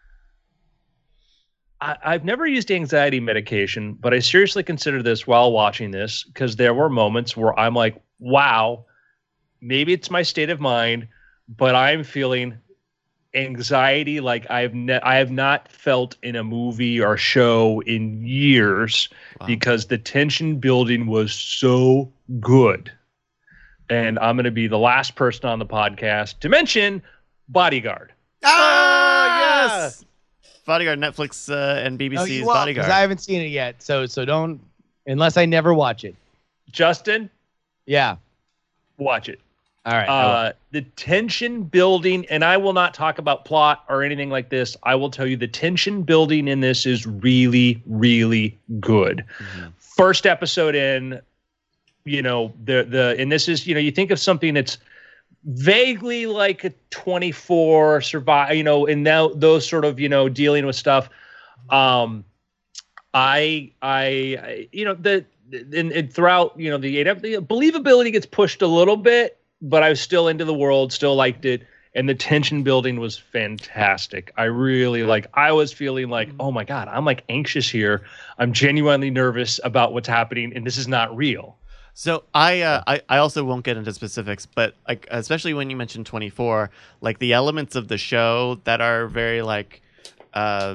I, I've never used anxiety medication, but I seriously considered this while watching this because there were moments where I'm like, wow, maybe it's my state of mind, but I'm feeling anxiety like I've ne- I have not felt in a movie or show in years Wow. because the tension building was so good. And I'm going to be the last person on the podcast to mention Bodyguard. Ah, yes. Bodyguard, Netflix uh, and B B No, C's you won't, Bodyguard. 'cause I haven't seen it yet. So so don't unless I never watch it. Justin, Yeah. Watch it. All right. I will. Uh, the tension building, and I will not talk about plot or anything like this. I will tell you the tension building in this is really, really good. Mm-hmm. First episode in, you know, the the and this is, you know, you think of something that's vaguely like a twenty-four survive, you know, and now those sort of, you know, dealing with stuff. Um, I, I, I you know, the and, and throughout, you know, the, the believability gets pushed a little bit, but I was still into the world, still liked it. And the tension building was fantastic. I really like, I was feeling like, oh my God, I'm like anxious here. I'm genuinely nervous about what's happening. And this is not real. So I, uh, I I also won't get into specifics, but like especially when you mentioned twenty-four, like the elements of the show that are very like uh,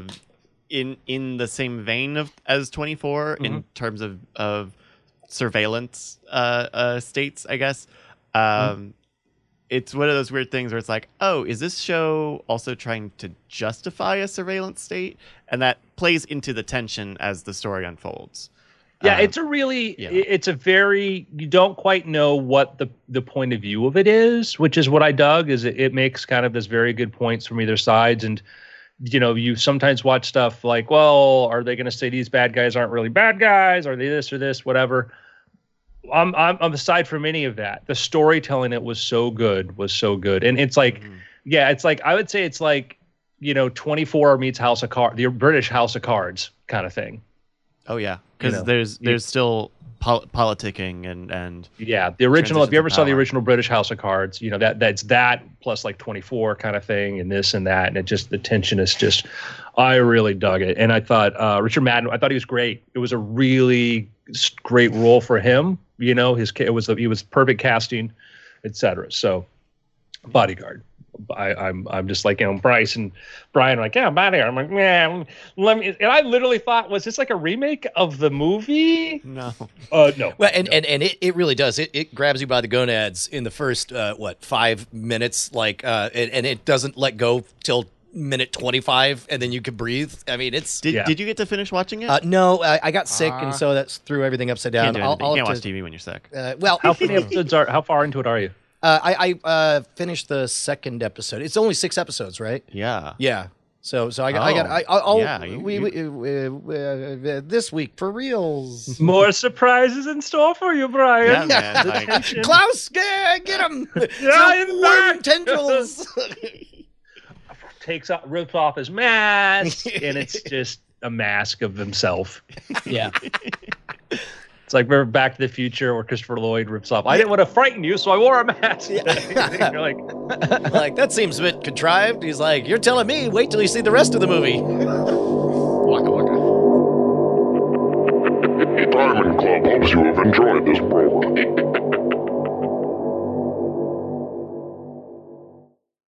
in in the same vein of as twenty-four Mm-hmm. in terms of of surveillance uh, uh, states, I guess. Um, Mm-hmm. It's one of those weird things where it's like, oh, is this show also trying to justify a surveillance state? And that plays into the tension as the story unfolds. Yeah, Uh, it's a really, yeah. it's a very, you don't quite know what the, the point of view of it is, which is what I dug, is it, it makes kind of this very good points from either sides. And, you know, you sometimes watch stuff like, well, are they going to say these bad guys aren't really bad guys? Are they this or this, whatever? I'm, I'm, I'm aside from any of that. The storytelling, it was so good, was so good. And it's like, Mhm. yeah, it's like, I would say it's like, you know, twenty-four meets House of Cards, the British House of Cards kind of thing. Oh yeah, because You know, there's you- there's still pol- politicking and and Yeah, the original. If you Transitions ever of saw the power. original British House of Cards, you know that that's that plus like twenty-four kind of thing, and this and that, and it just the tension is just. I really dug it, and I thought uh, Richard Madden. I thought he was great. It was a really s- great role for him. You know, his ca- it was a, he was perfect casting, et cetera. So, Bodyguard. I, I'm I'm just like, you know, Bryce and Brian are like, yeah, Bodyguard. I'm like, man, let me. And I literally thought, was this like a remake of the movie? no. Uh, no. Well, and, and, and it, it really does. It, it grabs you by the gonads in the first, uh, what, five minutes, like, uh, and, and it doesn't let go till minute twenty-five, and then you can breathe. I mean, it's. Did Yeah. Did you get to finish watching it? Uh, no, I, I got sick, Ah. and so that's threw everything upside down. can't do I'll, anything. I'll you can't have watch to- T V when you're sick. uh, well, How many episodes are? How far into it are you? uh, I, I uh, finished the second episode. It's only six episodes, right? Yeah. Yeah. So, so I got, I got, Oh, I, I'll, yeah, you- we, we, uh, uh, uh, this week for reals. More surprises in store for you, Brian. Yeah, man. Like, Klaus, get, get him! Yeah, Some he's worm back. tendrils. Takes off, rips off his mask, and it's just a mask of himself. Yeah. It's like remember Back to the Future where Christopher Lloyd rips off. I didn't want to frighten you, so I wore a mask. You're like, Like, that seems a bit contrived. He's like, you're telling me, wait till you see the rest of the movie. Waka waka. Diamond Club hopes you have enjoyed this program.